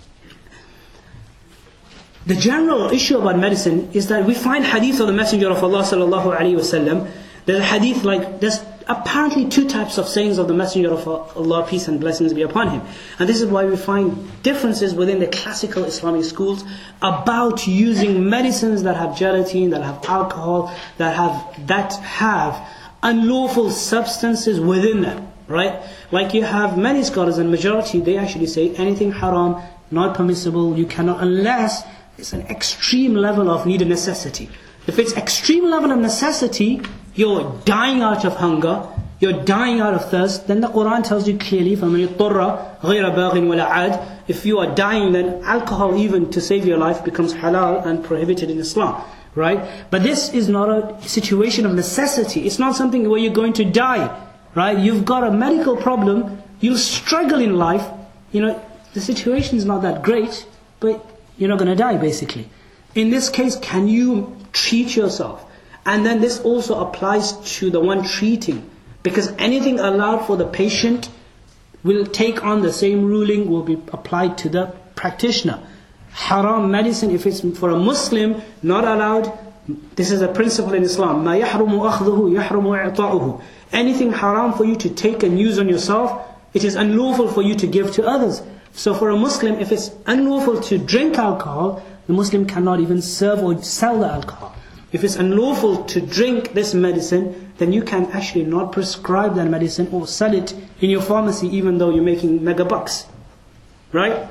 Speaker 2: the general issue about medicine is that we find hadith of the Messenger of Allah sallallahu alaihi wasallam. There's a hadith there's apparently two types of sayings of the Messenger of Allah, peace and blessings be upon him. And this is why we find differences within the classical Islamic schools about using medicines that have gelatin, that have alcohol, that have unlawful substances within them. right? Like you have many scholars, and majority, they actually say anything haram, not permissible, you cannot, unless it's an extreme level of need and necessity. If it's extreme level of necessity, you're dying out of hunger, you're dying out of thirst, then the Quran tells you clearly, فَمَنِ اضْطُرَّ غَيْرَ بَاغٍ وَلَا عَادٍ. If you are dying, then alcohol even to save your life becomes halal and prohibited in Islam, right? But this is not a situation of necessity. It's not something where you're going to die, right? You've got a medical problem, you'll struggle in life, the situation is not that great, but you're not going to die basically. In this case, can you treat yourself? And then this also applies to the one treating, because anything allowed for the patient will take on the same ruling, will be applied to the practitioner. Haram medicine, if it's for a Muslim, not allowed. This is a principle in Islam. مَا يَحْرُمُ أَخْذُهُ يَحْرُمُ إِعْطَاؤُهُ. Anything haram for you to take and use on yourself, it is unlawful for you to give to others. So for a Muslim, if it's unlawful to drink alcohol, the Muslim cannot even serve or sell the alcohol. If it's unlawful to drink this medicine, then you can actually not prescribe that medicine or sell it in your pharmacy, even though you're making mega bucks. Right?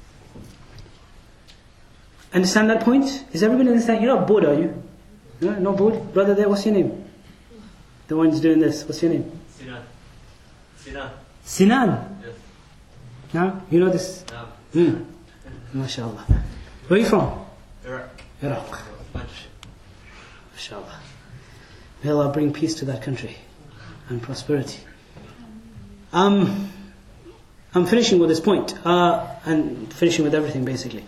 Speaker 2: Understand that point? Is everybody understand? You're not bored, are you? No, not bored? Brother there, what's your name? The one who's doing this, what's your name?
Speaker 3: Sinan.
Speaker 2: Sinan?
Speaker 3: Yes.
Speaker 2: No? You know this?
Speaker 3: No.
Speaker 2: MashaAllah. Where are you from?
Speaker 3: Iraq.
Speaker 2: MashaAllah. May Allah bring peace to that country and prosperity. I'm finishing with this point, and finishing with everything basically.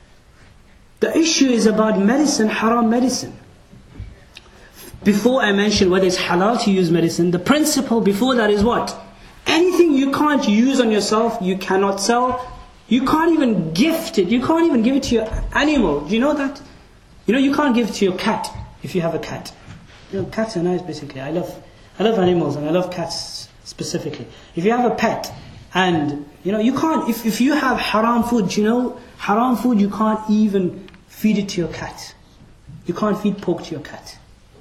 Speaker 2: The issue is about medicine, haram medicine. Before I mention whether it's halal to use medicine, the principle before that is what? Anything you can't use on yourself, you cannot sell. You can't even gift it. You can't even give it to your animal. Do you know that? You can't give it to your cat if you have a cat. Cats are nice basically. I love animals and I love cats specifically. If you have a pet and you can't, if you have haram food, haram food you can't even feed it to your cat. You can't feed pork to your cat.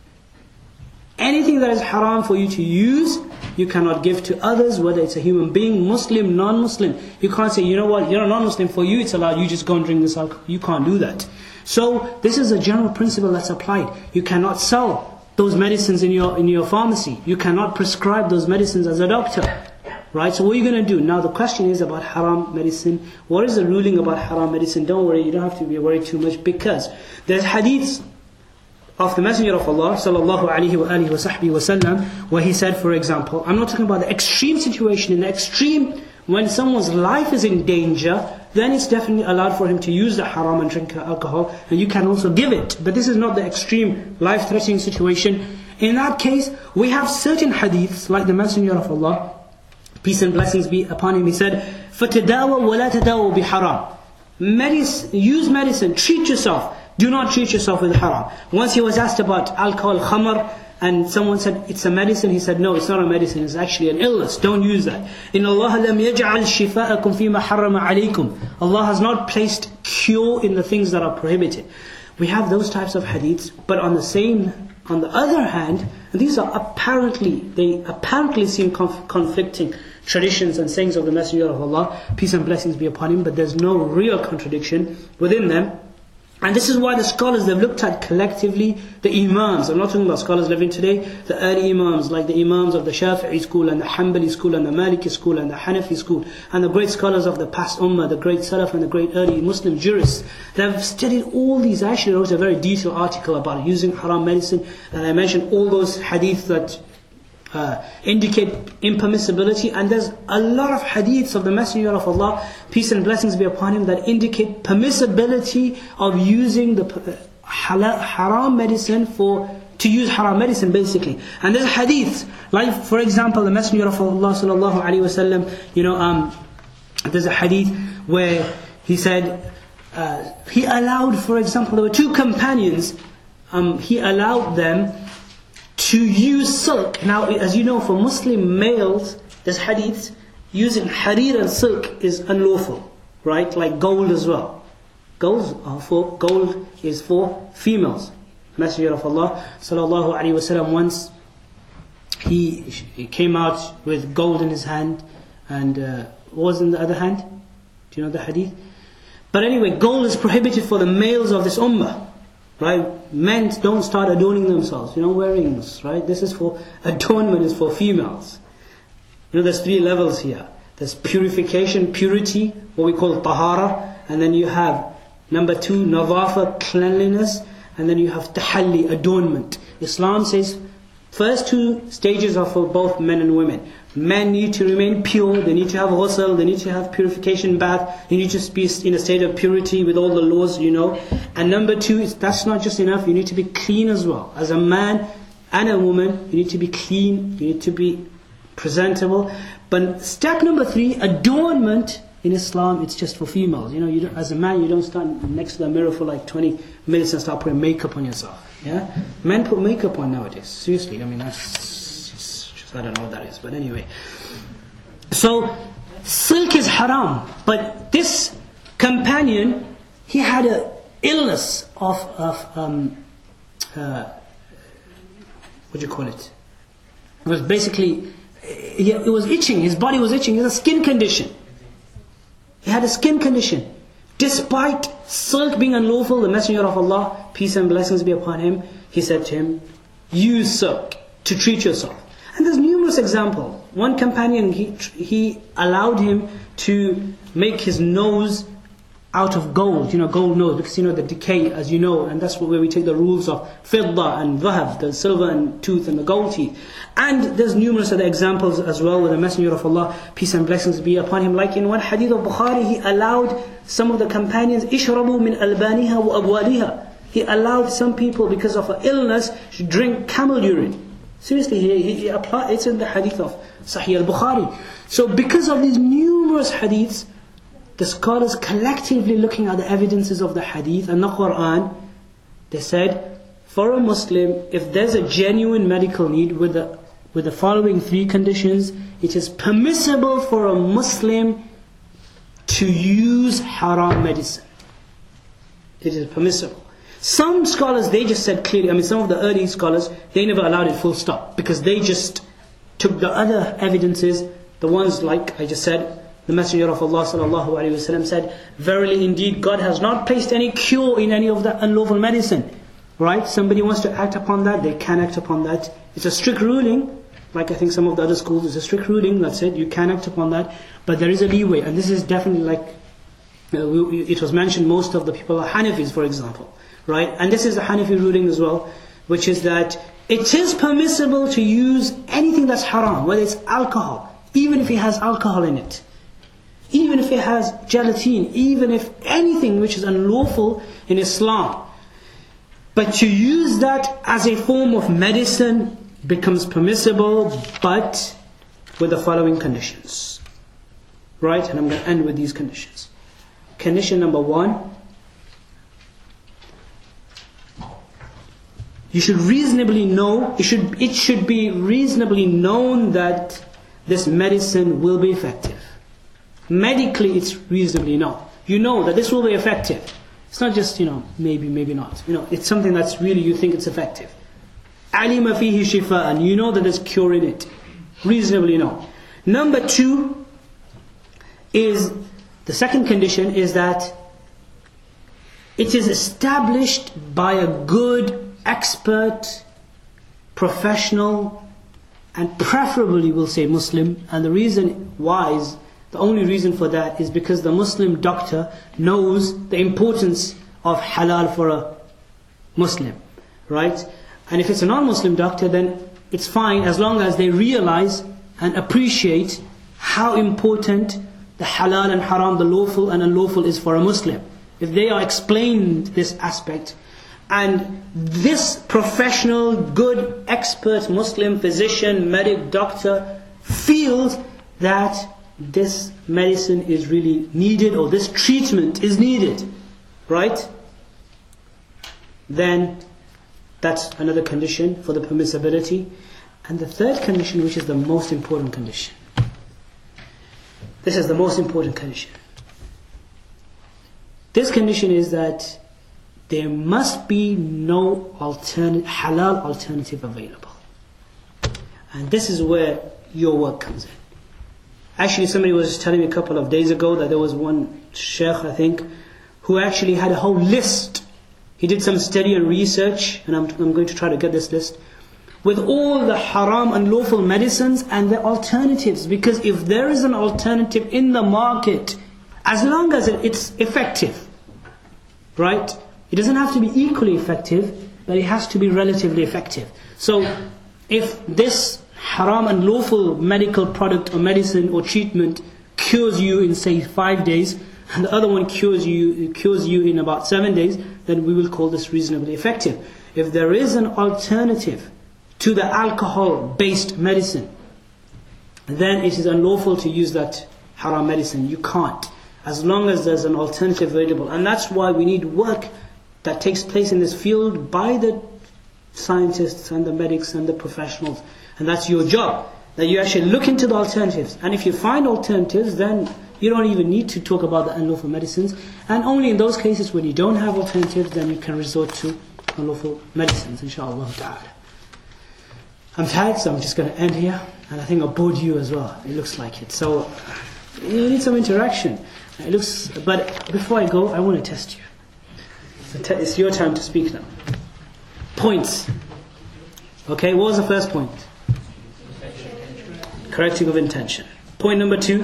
Speaker 2: Anything that is haram for you to use, you cannot give to others, whether it's a human being, Muslim, non-Muslim. You can't say, you know what, you're a non-Muslim, for you it's allowed, you just go and drink this alcohol. You can't do that. So this is a general principle that's applied. You cannot sell those medicines in your pharmacy. You cannot prescribe those medicines as a doctor. Right? So what are you going to do? Now the question is about haram medicine. What is the ruling about haram medicine? Don't worry, you don't have to be worried too much, because there's hadiths of the Messenger of Allah sallallahu alaihi wa alihi wa sahbihi wa sallam, where he said, for example, I'm not talking about the extreme situation. In the extreme, when someone's life is in danger, then it's definitely allowed for him to use the haram and drink alcohol, and you can also give it. But this is not the extreme life-threatening situation. In that case, we have certain hadiths, like the Messenger of Allah, peace and blessings be upon him, he said, فَتَدَاوَ وَلَا تَدَاوَ بِحَرَامٍ. Use medicine, treat yourself. Do not treat yourself with haram. Once he was asked about alcohol, khamr, and someone said, it's a medicine. He said, no, it's not a medicine, it's actually an illness. Don't use that. إِنَّ اللَّهَ لَمْ يَجْعَلْ شِفَاءَكُمْ فِي مَا حَرَّمَ عَلَيْكُمْ. Allah has not placed cure in the things that are prohibited. We have those types of hadiths, but on the other hand, these are they apparently seem conflicting traditions and sayings of the Messenger of Allah, peace and blessings be upon him, but there's no real contradiction within them. And this is why the scholars, they've looked at collectively the Imams. I'm not talking about scholars living today. The early Imams, like the Imams of the Shafi'i school and the Hanbali school and the Maliki school and the Hanafi school, and the great scholars of the past Ummah, the great Salaf and the great early Muslim jurists. They've studied all these. I actually wrote a very detailed article about using haram medicine, and I mentioned all those hadiths that indicate impermissibility, and there's a lot of hadiths of the Messenger of Allah, peace and blessings be upon him, that indicate permissibility of using the haram medicine to use haram medicine basically. And there's hadiths, like for example the Messenger of Allah sallallahu alaihi wasallam, there's a hadith where he said he allowed, for example, there were two companions, he allowed them to use silk. Now, as you know, for Muslim males, there's hadiths, using harir and silk is unlawful, right? Like gold as well. Gold is for females. Messenger of Allah sallallahu alaihi wasallam once he came out with gold in his hand, and what was in the other hand? Do you know the hadith? But anyway, gold is prohibited for the males of this ummah, right? Men don't start adorning themselves, wear rings, right? This is for, adornment is for females. There's 3 levels here. There's purification, purity, what we call tahara, and then you have number 2, nadafa, cleanliness, and then you have tahalli, adornment. Islam says first 2 stages are for both men and women. Men need to remain pure, they need to have ghusl, they need to have purification bath, they need to be in a state of purity with all the laws, And number 2, that's not just enough, you need to be clean as well. As a man and a woman, you need to be clean, you need to be presentable. But step number 3, adornment in Islam, it's just for females. As a man, you don't stand next to the mirror for like 20 minutes and start putting makeup on yourself. Yeah, men put makeup on nowadays. Seriously, that's just, I don't know what that is, but anyway. So silk is haram, but this companion, he had an illness of what do you call it? It was basically, it was itching. His body was itching. It was a skin condition. He had a skin condition. Despite silk being unlawful, the Messenger of Allah, peace and blessings be upon him, he said to him, use silk to treat yourself. And there's numerous examples. One companion, he allowed him to make his nose out of gold, gold nose, because the decay, as and that's where we take the rules of fidda and dhahab, the silver and tooth and the gold teeth. And there's numerous other examples as well where the Messenger of Allah, peace and blessings be upon him, like in one hadith of Bukhari, he allowed some of the companions, ishrabu min albaniha wa abwaliha. He allowed some people, because of an illness, to drink camel urine. Seriously, he applied, it's in the hadith of Sahih al-Bukhari. So because of these numerous hadiths, the scholars collectively looking at the evidences of the hadith and the Quran, they said, for a Muslim, if there's a genuine medical need with the following 3 conditions, it is permissible for a Muslim to use haram medicine. It is permissible. Some scholars, they just said clearly, some of the early scholars, they never allowed it full stop, because they just took the other evidences, the ones like I just said, the Messenger of Allah sallallahu alaihi wasallam said, verily indeed God has not placed any cure in any of the unlawful medicine. Right? Somebody wants to act upon that, they can act upon that. It's a strict ruling, like I think some of the other schools, it's a strict ruling, that's it, you can act upon that. But there is a leeway, and this is definitely like, it was mentioned, most of the people are Hanafis, for example. Right? And this is a Hanafi ruling as well, which is that it is permissible to use anything that's haram, whether it's alcohol, even if it has alcohol in it. Even if it has gelatin, even if anything which is unlawful in Islam. But to use that as a form of medicine becomes permissible, but with the following conditions. Right? And I'm going to end with these conditions. Condition number 1. You should reasonably know, it should be reasonably known that this medicine will be effective. Medically, it's reasonably known. You know that this will be effective. It's not just, maybe, maybe not. It's something that's really, you think it's effective. Alima fihi shifa'an. You know that there's cure in it. Reasonably known. Number 2 is, the second condition is that it is established by a good, expert, professional, and preferably we'll say Muslim. And the reason why is, the only reason for that is because the Muslim doctor knows the importance of halal for a Muslim, right? And if it's a non-Muslim doctor, then it's fine as long as they realize and appreciate how important the halal and haram, the lawful and unlawful is for a Muslim. If they are explained this aspect, and this professional, good, expert Muslim physician, medic, doctor feels that this medicine is really needed, or this treatment is needed, right? Then that's another condition for the permissibility. And the third condition, which is the most important condition. This is the most important condition. This condition is that there must be no halal alternative available. And this is where your work comes in. Actually, somebody was telling me a couple of days ago that there was one sheikh, I think, who actually had a whole list. He did some study and research, and I'm going to try to get this list, with all the haram and lawful medicines and the alternatives. Because if there is an alternative in the market, as long as it's effective, right? It doesn't have to be equally effective, but it has to be relatively effective. So if this haram and lawful medical product or medicine or treatment cures you in, say, 5 days, and the other one cures you in about 7 days, then we will call this reasonably effective. If there is an alternative to the alcohol-based medicine, then it is unlawful to use that haram medicine. You can't, as long as there's an alternative available. And that's why we need work that takes place in this field by the scientists and the medics and the professionals. And that's your job, that you actually look into the alternatives. And if you find alternatives, then you don't even need to talk about the unlawful medicines. And only in those cases when you don't have alternatives, then you can resort to unlawful medicines, inshaAllah ta'ala. I'm tired, so I'm just going to end here. And I think I bored you as well. It looks like it. So you need some interaction. But before I go, I want to test you. It's your time to speak now. Points. Okay, what was the first point? Correcting of intention. Point number 2,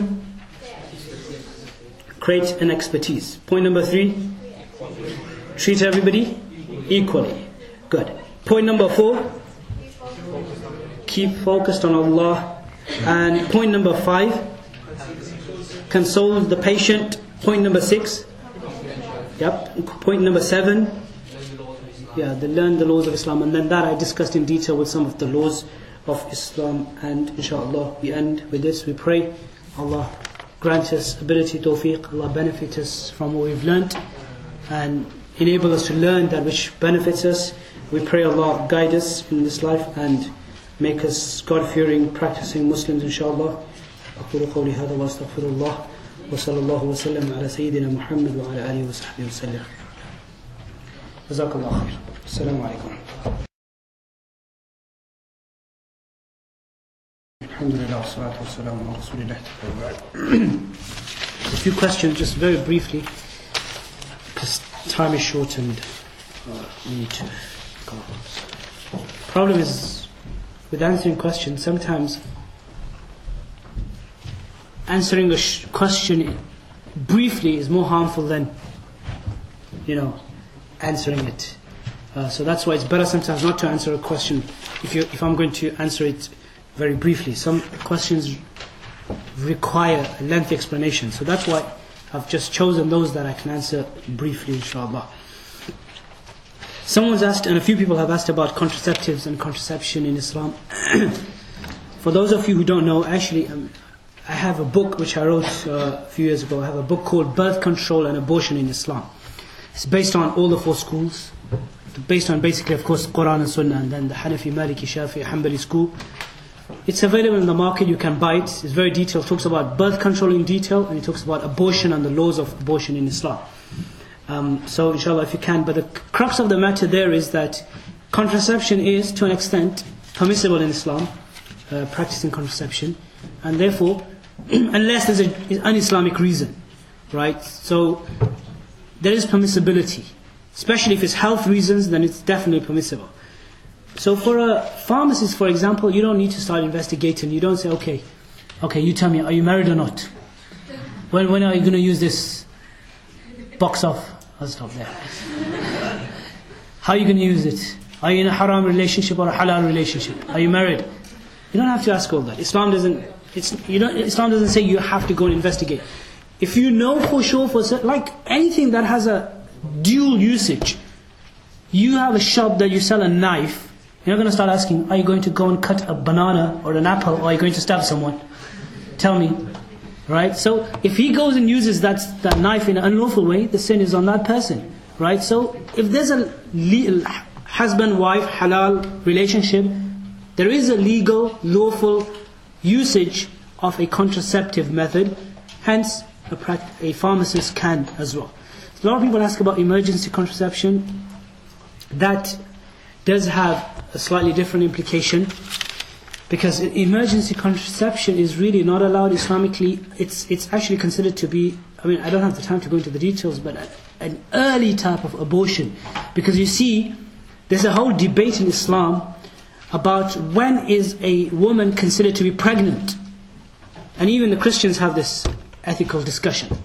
Speaker 2: create an expertise. Point number 3, treat everybody equally. Good. Point number 4, keep focused on Allah. And point number 5, console the patient. Point number 6, point number 7, learn the laws of Islam. And then that I discussed in detail with some of the laws of Islam. And inshaAllah we end with this. We pray Allah grant us ability, tawfiq, Allah benefit us from what we've learnt and enable us to learn that which benefits us. We pray Allah guide us in this life and make us God-fearing, practicing Muslims, inshaAllah. أقول قولي هذا وأستغفر الله وصلى الله وسلم على سيدنا محمد وعلى آله وصحبه وسلم. جزاك الله خير. السلام عليكم. Alhamdulillah, wassalatu wassalamu ala rasulillah. A few questions, just very briefly, because time is short and we need to go. Problem is, with answering questions, sometimes answering a question briefly is more harmful than, answering it. So that's why it's better sometimes not to answer a question if I'm going to answer it very briefly. Some questions require a lengthy explanation. So that's why I've just chosen those that I can answer briefly, inshallah. Someone's asked, and a few people have asked about contraceptives and contraception in Islam. For those of you who don't know, actually, I have a book which I wrote a few years ago. I have a book called Birth Control and Abortion in Islam. It's based on all the 4 schools. Based on basically, of course, Quran and Sunnah, and then the Hanafi, Maliki, Shafi'i, Hanbali school. It's available in the market, you can buy it. It's very detailed. It talks about birth control in detail, and it talks about abortion and the laws of abortion in Islam. So inshallah, if you can. But the crux of the matter there is that contraception is, to an extent, permissible in Islam, practicing contraception. And therefore, unless there's an un-Islamic reason, right? So there is permissibility. Especially if it's health reasons, then it's definitely permissible. So for a pharmacist, for example, you don't need to start investigating. You don't say, okay, you tell me, are you married or not? When are you going to use this? Box off. I'll stop there. How are you going to use it? Are you in a haram relationship or a halal relationship? Are you married? You don't have to ask all that. Islam doesn't say you have to go and investigate. If you know for sure, like anything that has a dual usage, you have a shop that you sell a knife, you're not going to start asking, are you going to go and cut a banana or an apple, or are you going to stab someone? Tell me. Right? So if he goes and uses that knife in an unlawful way, the sin is on that person. Right? So if there's a husband-wife halal relationship, there is a legal, lawful usage of a contraceptive method, hence a pharmacist can as well. A lot of people ask about emergency contraception. That does have a slightly different implication. Because emergency contraception is really not allowed Islamically. It's actually considered to be, I mean, I don't have the time to go into the details, but an early type of abortion. Because you see, there's a whole debate in Islam about when is a woman considered to be pregnant. And even the Christians have this ethical discussion.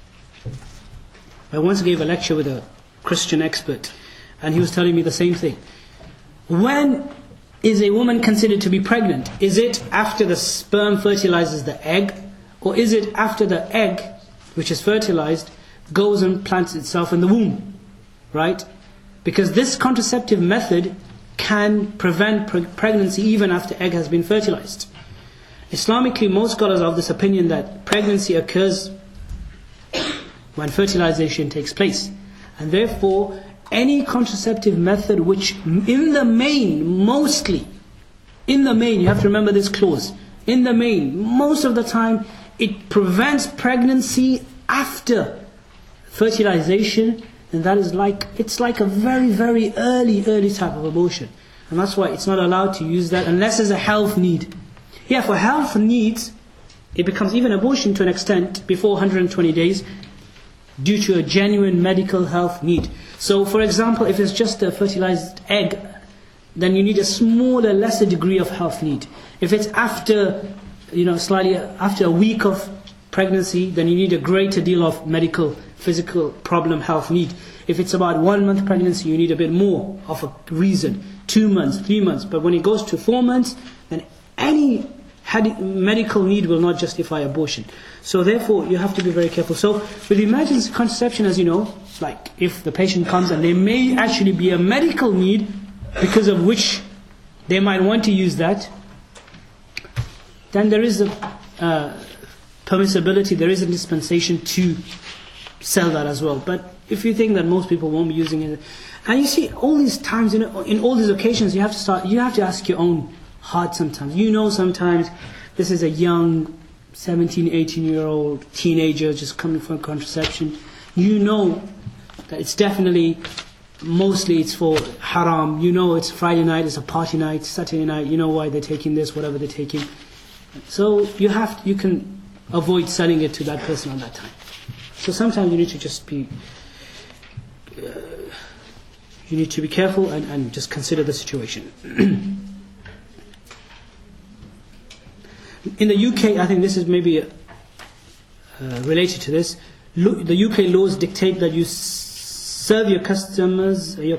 Speaker 2: I once gave a lecture with a Christian expert, and he was telling me the same thing. When is a woman considered to be pregnant? Is it after the sperm fertilizes the egg? Or is it after the egg, which is fertilized, goes and plants itself in the womb? Right? Because this contraceptive method can prevent pregnancy even after egg has been fertilized. Islamically, most scholars are of this opinion that pregnancy occurs when fertilization takes place. And therefore, any contraceptive method which in the main, mostly, in the main, you have to remember this clause, in the main, most of the time, it prevents pregnancy after fertilization, and that is like, it's like a very, very early type of abortion. And that's why it's not allowed to use that unless there's a health need. Yeah, for health needs, it becomes even abortion to an extent before 120 days due to a genuine medical health need. So, for example, if it's just a fertilized egg, then you need a smaller, lesser degree of health need. If it's after, slightly after a week of pregnancy, then you need a greater deal of medical, physical problem, health need. If it's about 1 month pregnancy, you need a bit more of a reason. 2 months, 3 months. But when it goes to 4 months, then any medical need will not justify abortion. So therefore, you have to be very careful. So with emergency contraception, as you know, like if the patient comes and there may actually be a medical need because of which they might want to use that, then there is a permissibility, there is a dispensation to sell that as well. But if you think that most people won't be using it, and you see all these times, in all these occasions, you have to ask your own heart sometimes. Sometimes this is a young 17, 18-year-old teenager just coming for contraception. That it's definitely, mostly it's for haram. It's Friday night, it's a party night, Saturday night, why they're taking this, whatever they're taking. So you can avoid selling it to that person at that time. So sometimes you need to just be, you need to be careful and just consider the situation. In the UK, I think this is maybe related to this. The UK laws dictate that you serve your customers, in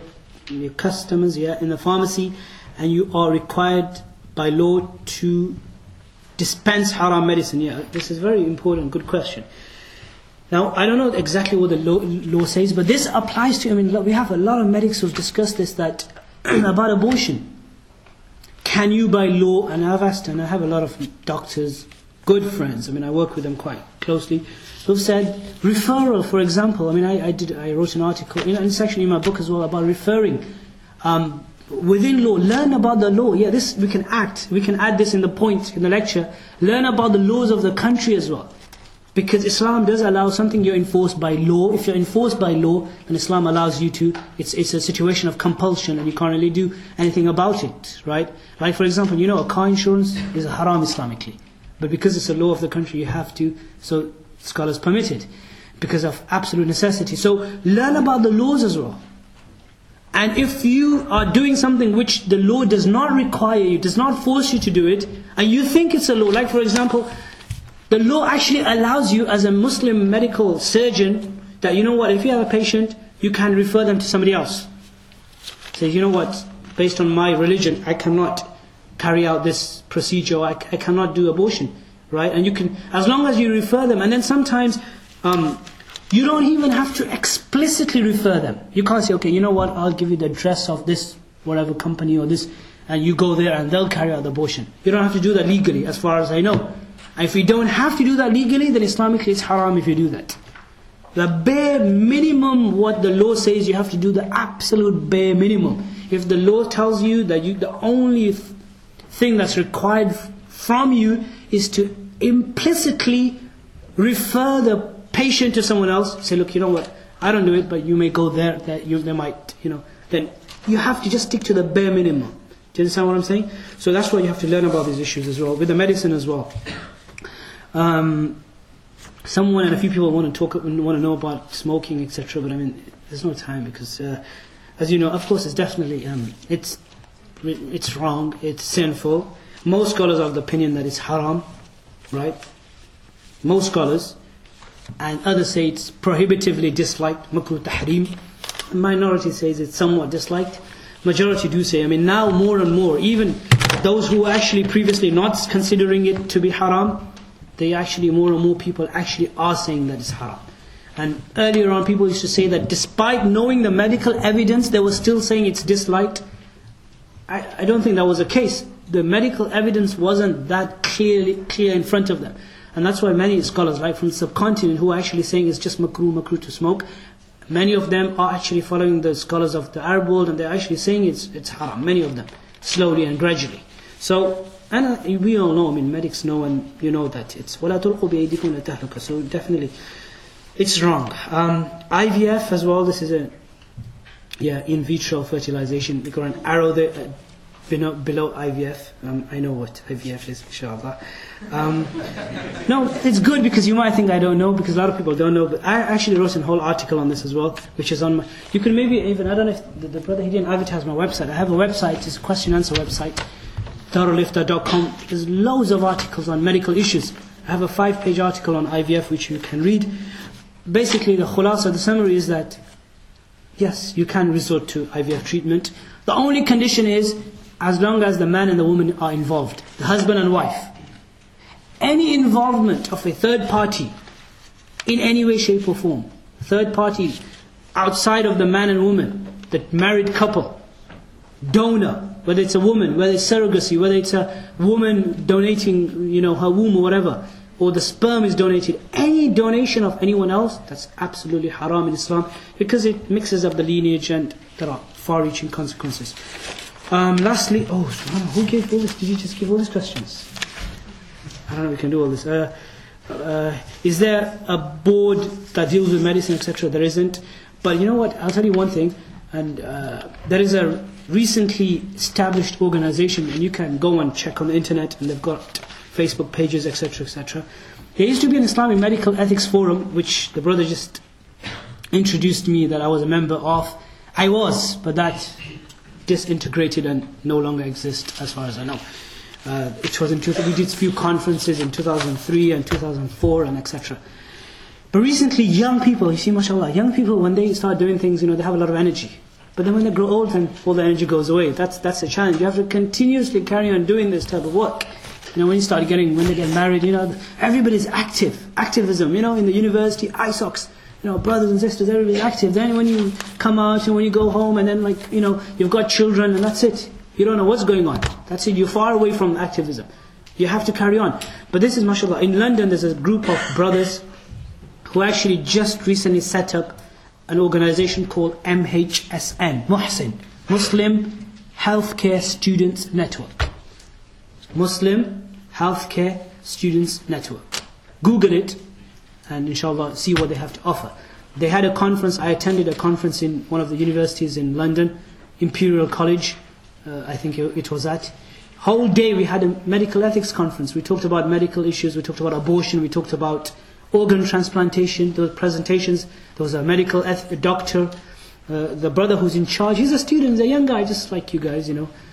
Speaker 2: the pharmacy, and you are required by law to dispense haram medicine. Yeah, this is very important. Good question. Now, I don't know exactly what the law says, but this applies to. We have a lot of medics who've discussed this about abortion. Can you by law, and I've asked, and I have a lot of doctors, good friends, I work with them quite closely, who've said, referral, for example, I wrote an article, and it's actually in my book as well, about referring within law, learn about the law. Yeah, this we can add this in the lecture, learn about the laws of the country as well. Because Islam does allow something you're enforced by law. If you're enforced by law, then Islam allows you to, it's a situation of compulsion and you can't really do anything about it, right? Like for example, a car insurance is haram Islamically. But because it's a law of the country, you have to, so scholars permit it, because of absolute necessity. So learn about the laws as well. And if you are doing something which the law does not require you, does not force you to do it, and you think it's a law, like for example, the law actually allows you as a Muslim medical surgeon that, if you have a patient, you can refer them to somebody else. Say, based on my religion, I cannot carry out this procedure, or I cannot do abortion, right? And you can, as long as you refer them, and then sometimes you don't even have to explicitly refer them. You can't say, okay, I'll give you the address of this, whatever company or this, and you go there and they'll carry out the abortion. You don't have to do that legally, as far as I know. And if you don't have to do that legally, then Islamically it's haram if you do that. The bare minimum, what the law says, you have to do the absolute bare minimum. If the law tells you that the only thing that's required from you is to implicitly refer the patient to someone else, say, look, I don't do it, but you may go there, they might, then you have to just stick to the bare minimum. Do you understand what I'm saying? So that's why you have to learn about these issues as well, with the medicine as well. Someone and a few people want to know about smoking, etc. But I mean, there's no time because, as you know, of course, it's definitely it's wrong, it's sinful. Most scholars are of the opinion that it's haram, right? Most scholars, and others say it's prohibitively disliked, makruh tahrim. The minority says it's somewhat disliked. Majority do say, I mean, now more and more, even those who were actually previously not considering it to be haram, they actually, more and more people actually are saying that it's haram. And earlier on, people used to say that despite knowing the medical evidence, they were still saying it's disliked. I don't think that was the case. The medical evidence wasn't that clear in front of them. And that's why many scholars, like from the subcontinent, who are actually saying it's just makruh to smoke, many of them are actually following the scholars of the Arab world, and they're actually saying it's haram, many of them, slowly and gradually. So, and we all know, I mean, medics know, and you know that it's وَلَا تُلْقُوا بِأَيْدِيكُمْ إِلَى التَّهْلُكَةِ. So definitely, it's wrong. IVF as well, this is in vitro fertilization. You got an arrow there below IVF. I know what IVF is, inshallah. No, it's good because you might think I don't know, because a lot of people don't know, but I actually wrote a whole article on this as well, which is on my, you can maybe even, I don't know if the brother, he didn't advertise my website. I have a website, it's a question answer website, darulifta.com. There's loads of articles on medical issues. I have a 5-page article on IVF which you can read. Basically the khulasa, the summary is that yes, you can resort to IVF treatment. The only condition is as long as the man and the woman are involved, the husband and wife. Any involvement of a third party in any way, shape or form, third party outside of the man and woman, the married couple, donor, whether it's a woman, whether it's surrogacy, whether it's a woman donating, her womb or whatever, or the sperm is donated, any donation of anyone else, that's absolutely haram in Islam, because it mixes up the lineage and there are far-reaching consequences. Lastly, who gave all this? Did you just give all these questions? I don't know if we can do all this. Is there a board that deals with medicine, etc.? There isn't. But you know what? I'll tell you one thing. And there is a recently established organization, and you can go and check on the internet, and they've got Facebook pages, etc., etc. There used to be an Islamic Medical Ethics Forum, which the brother just introduced me that I was a member of. I was, but that disintegrated and no longer exists as far as I know. It was we did a few conferences in 2003 and 2004 and etc. But recently, young people, you see, mashallah, young people, when they start doing things, they have a lot of energy. But then when they grow old, then all the energy goes away. That's a challenge. You have to continuously carry on doing this type of work. When they get married, everybody's active. Activism, in the university, ISOCs, brothers and sisters, everybody's active. Then when you come out and when you go home and then you've got children and that's it. You don't know what's going on. That's it. You're far away from activism. You have to carry on. But this is, mashallah, in London there's a group of brothers who actually just recently set up an organization called MHSN, Muhsin, Muslim Healthcare Students Network. Muslim Healthcare Students Network. Google it and inshallah see what they have to offer. They had a conference, I attended a conference in one of the universities in London, Imperial College, I think it was at. Whole day we had a medical ethics conference. We talked about medical issues, we talked about abortion, we talked about organ transplantation. There were presentations, there was a medical doctor, the brother who's in charge, he's a student, he's a young guy just like you guys,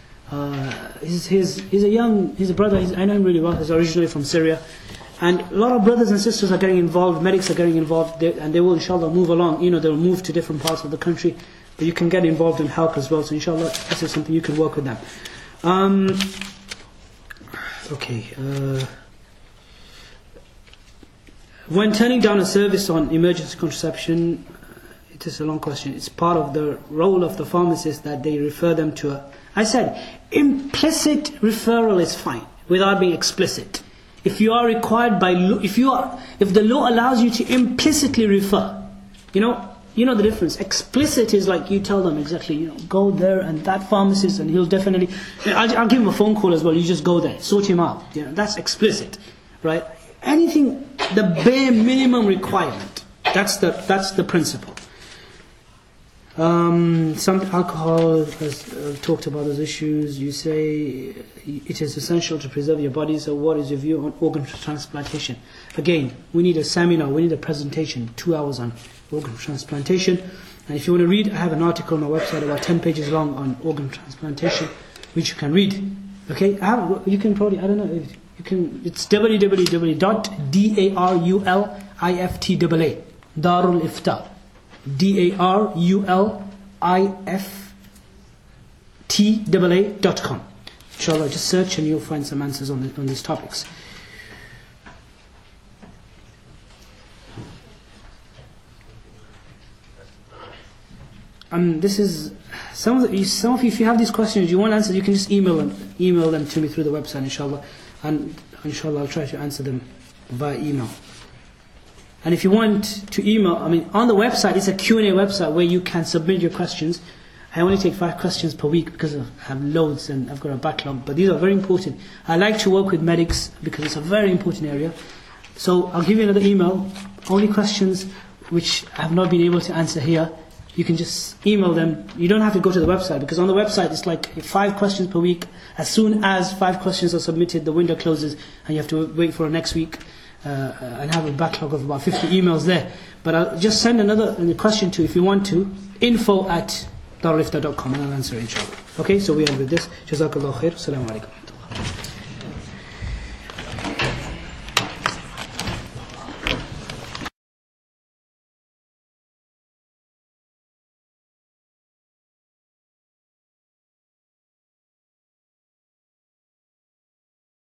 Speaker 2: he's a brother, I know him really well, he's originally from Syria. And a lot of brothers and sisters are getting involved, medics are getting involved, and they will inshallah move along, they'll move to different parts of the country, but you can get involved and help as well, so inshallah this is something you can work with them. When turning down a service on emergency contraception, it is a long question, it's part of the role of the pharmacist that they refer them to I said, implicit referral is fine, without being explicit. If you are required by law, if the law allows you to implicitly refer, you know the difference. Explicit is like you tell them exactly, go there and that pharmacist and he'll definitely, I'll give him a phone call as well, you just go there, sort him out. That's explicit, right? Anything, the bare minimum requirement, that's the principle. Some alcohol has talked about those issues. You say it is essential to preserve your body. So what is your view on organ transplantation? Again, we need a seminar, we need a presentation, 2 hours on organ transplantation. And if you want to read, I have an article on my website about 10 pages long on organ transplantation, which you can read. Okay, you can probably, I don't know, you can. It's www.daruliftaa, Darul Ifta, daruliftaa.com. Inshallah, just search and you'll find some answers on these topics. This is some of you. If you have these questions, you want answers, you can just email them to me through the website, inshallah, and inshallah I'll try to answer them via email. And if you want to email, on the website, it's a Q&A website where you can submit your questions. I only take 5 questions per week because I have loads and I've got a backlog, but these are very important. I like to work with medics because it's a very important area. So I'll give you another email. Only questions which I have not been able to answer here, you can just email them. You don't have to go to the website, because on the website it's like 5 questions per week. As soon as 5 questions are submitted, the window closes and you have to wait for next week and have a backlog of about 50 emails there. But I'll just send another question to, if you want to, info@darulifta.com, and I'll answer it, inshallah. Okay, so we end with this. Jazakallah khair. Assalamu alaikum.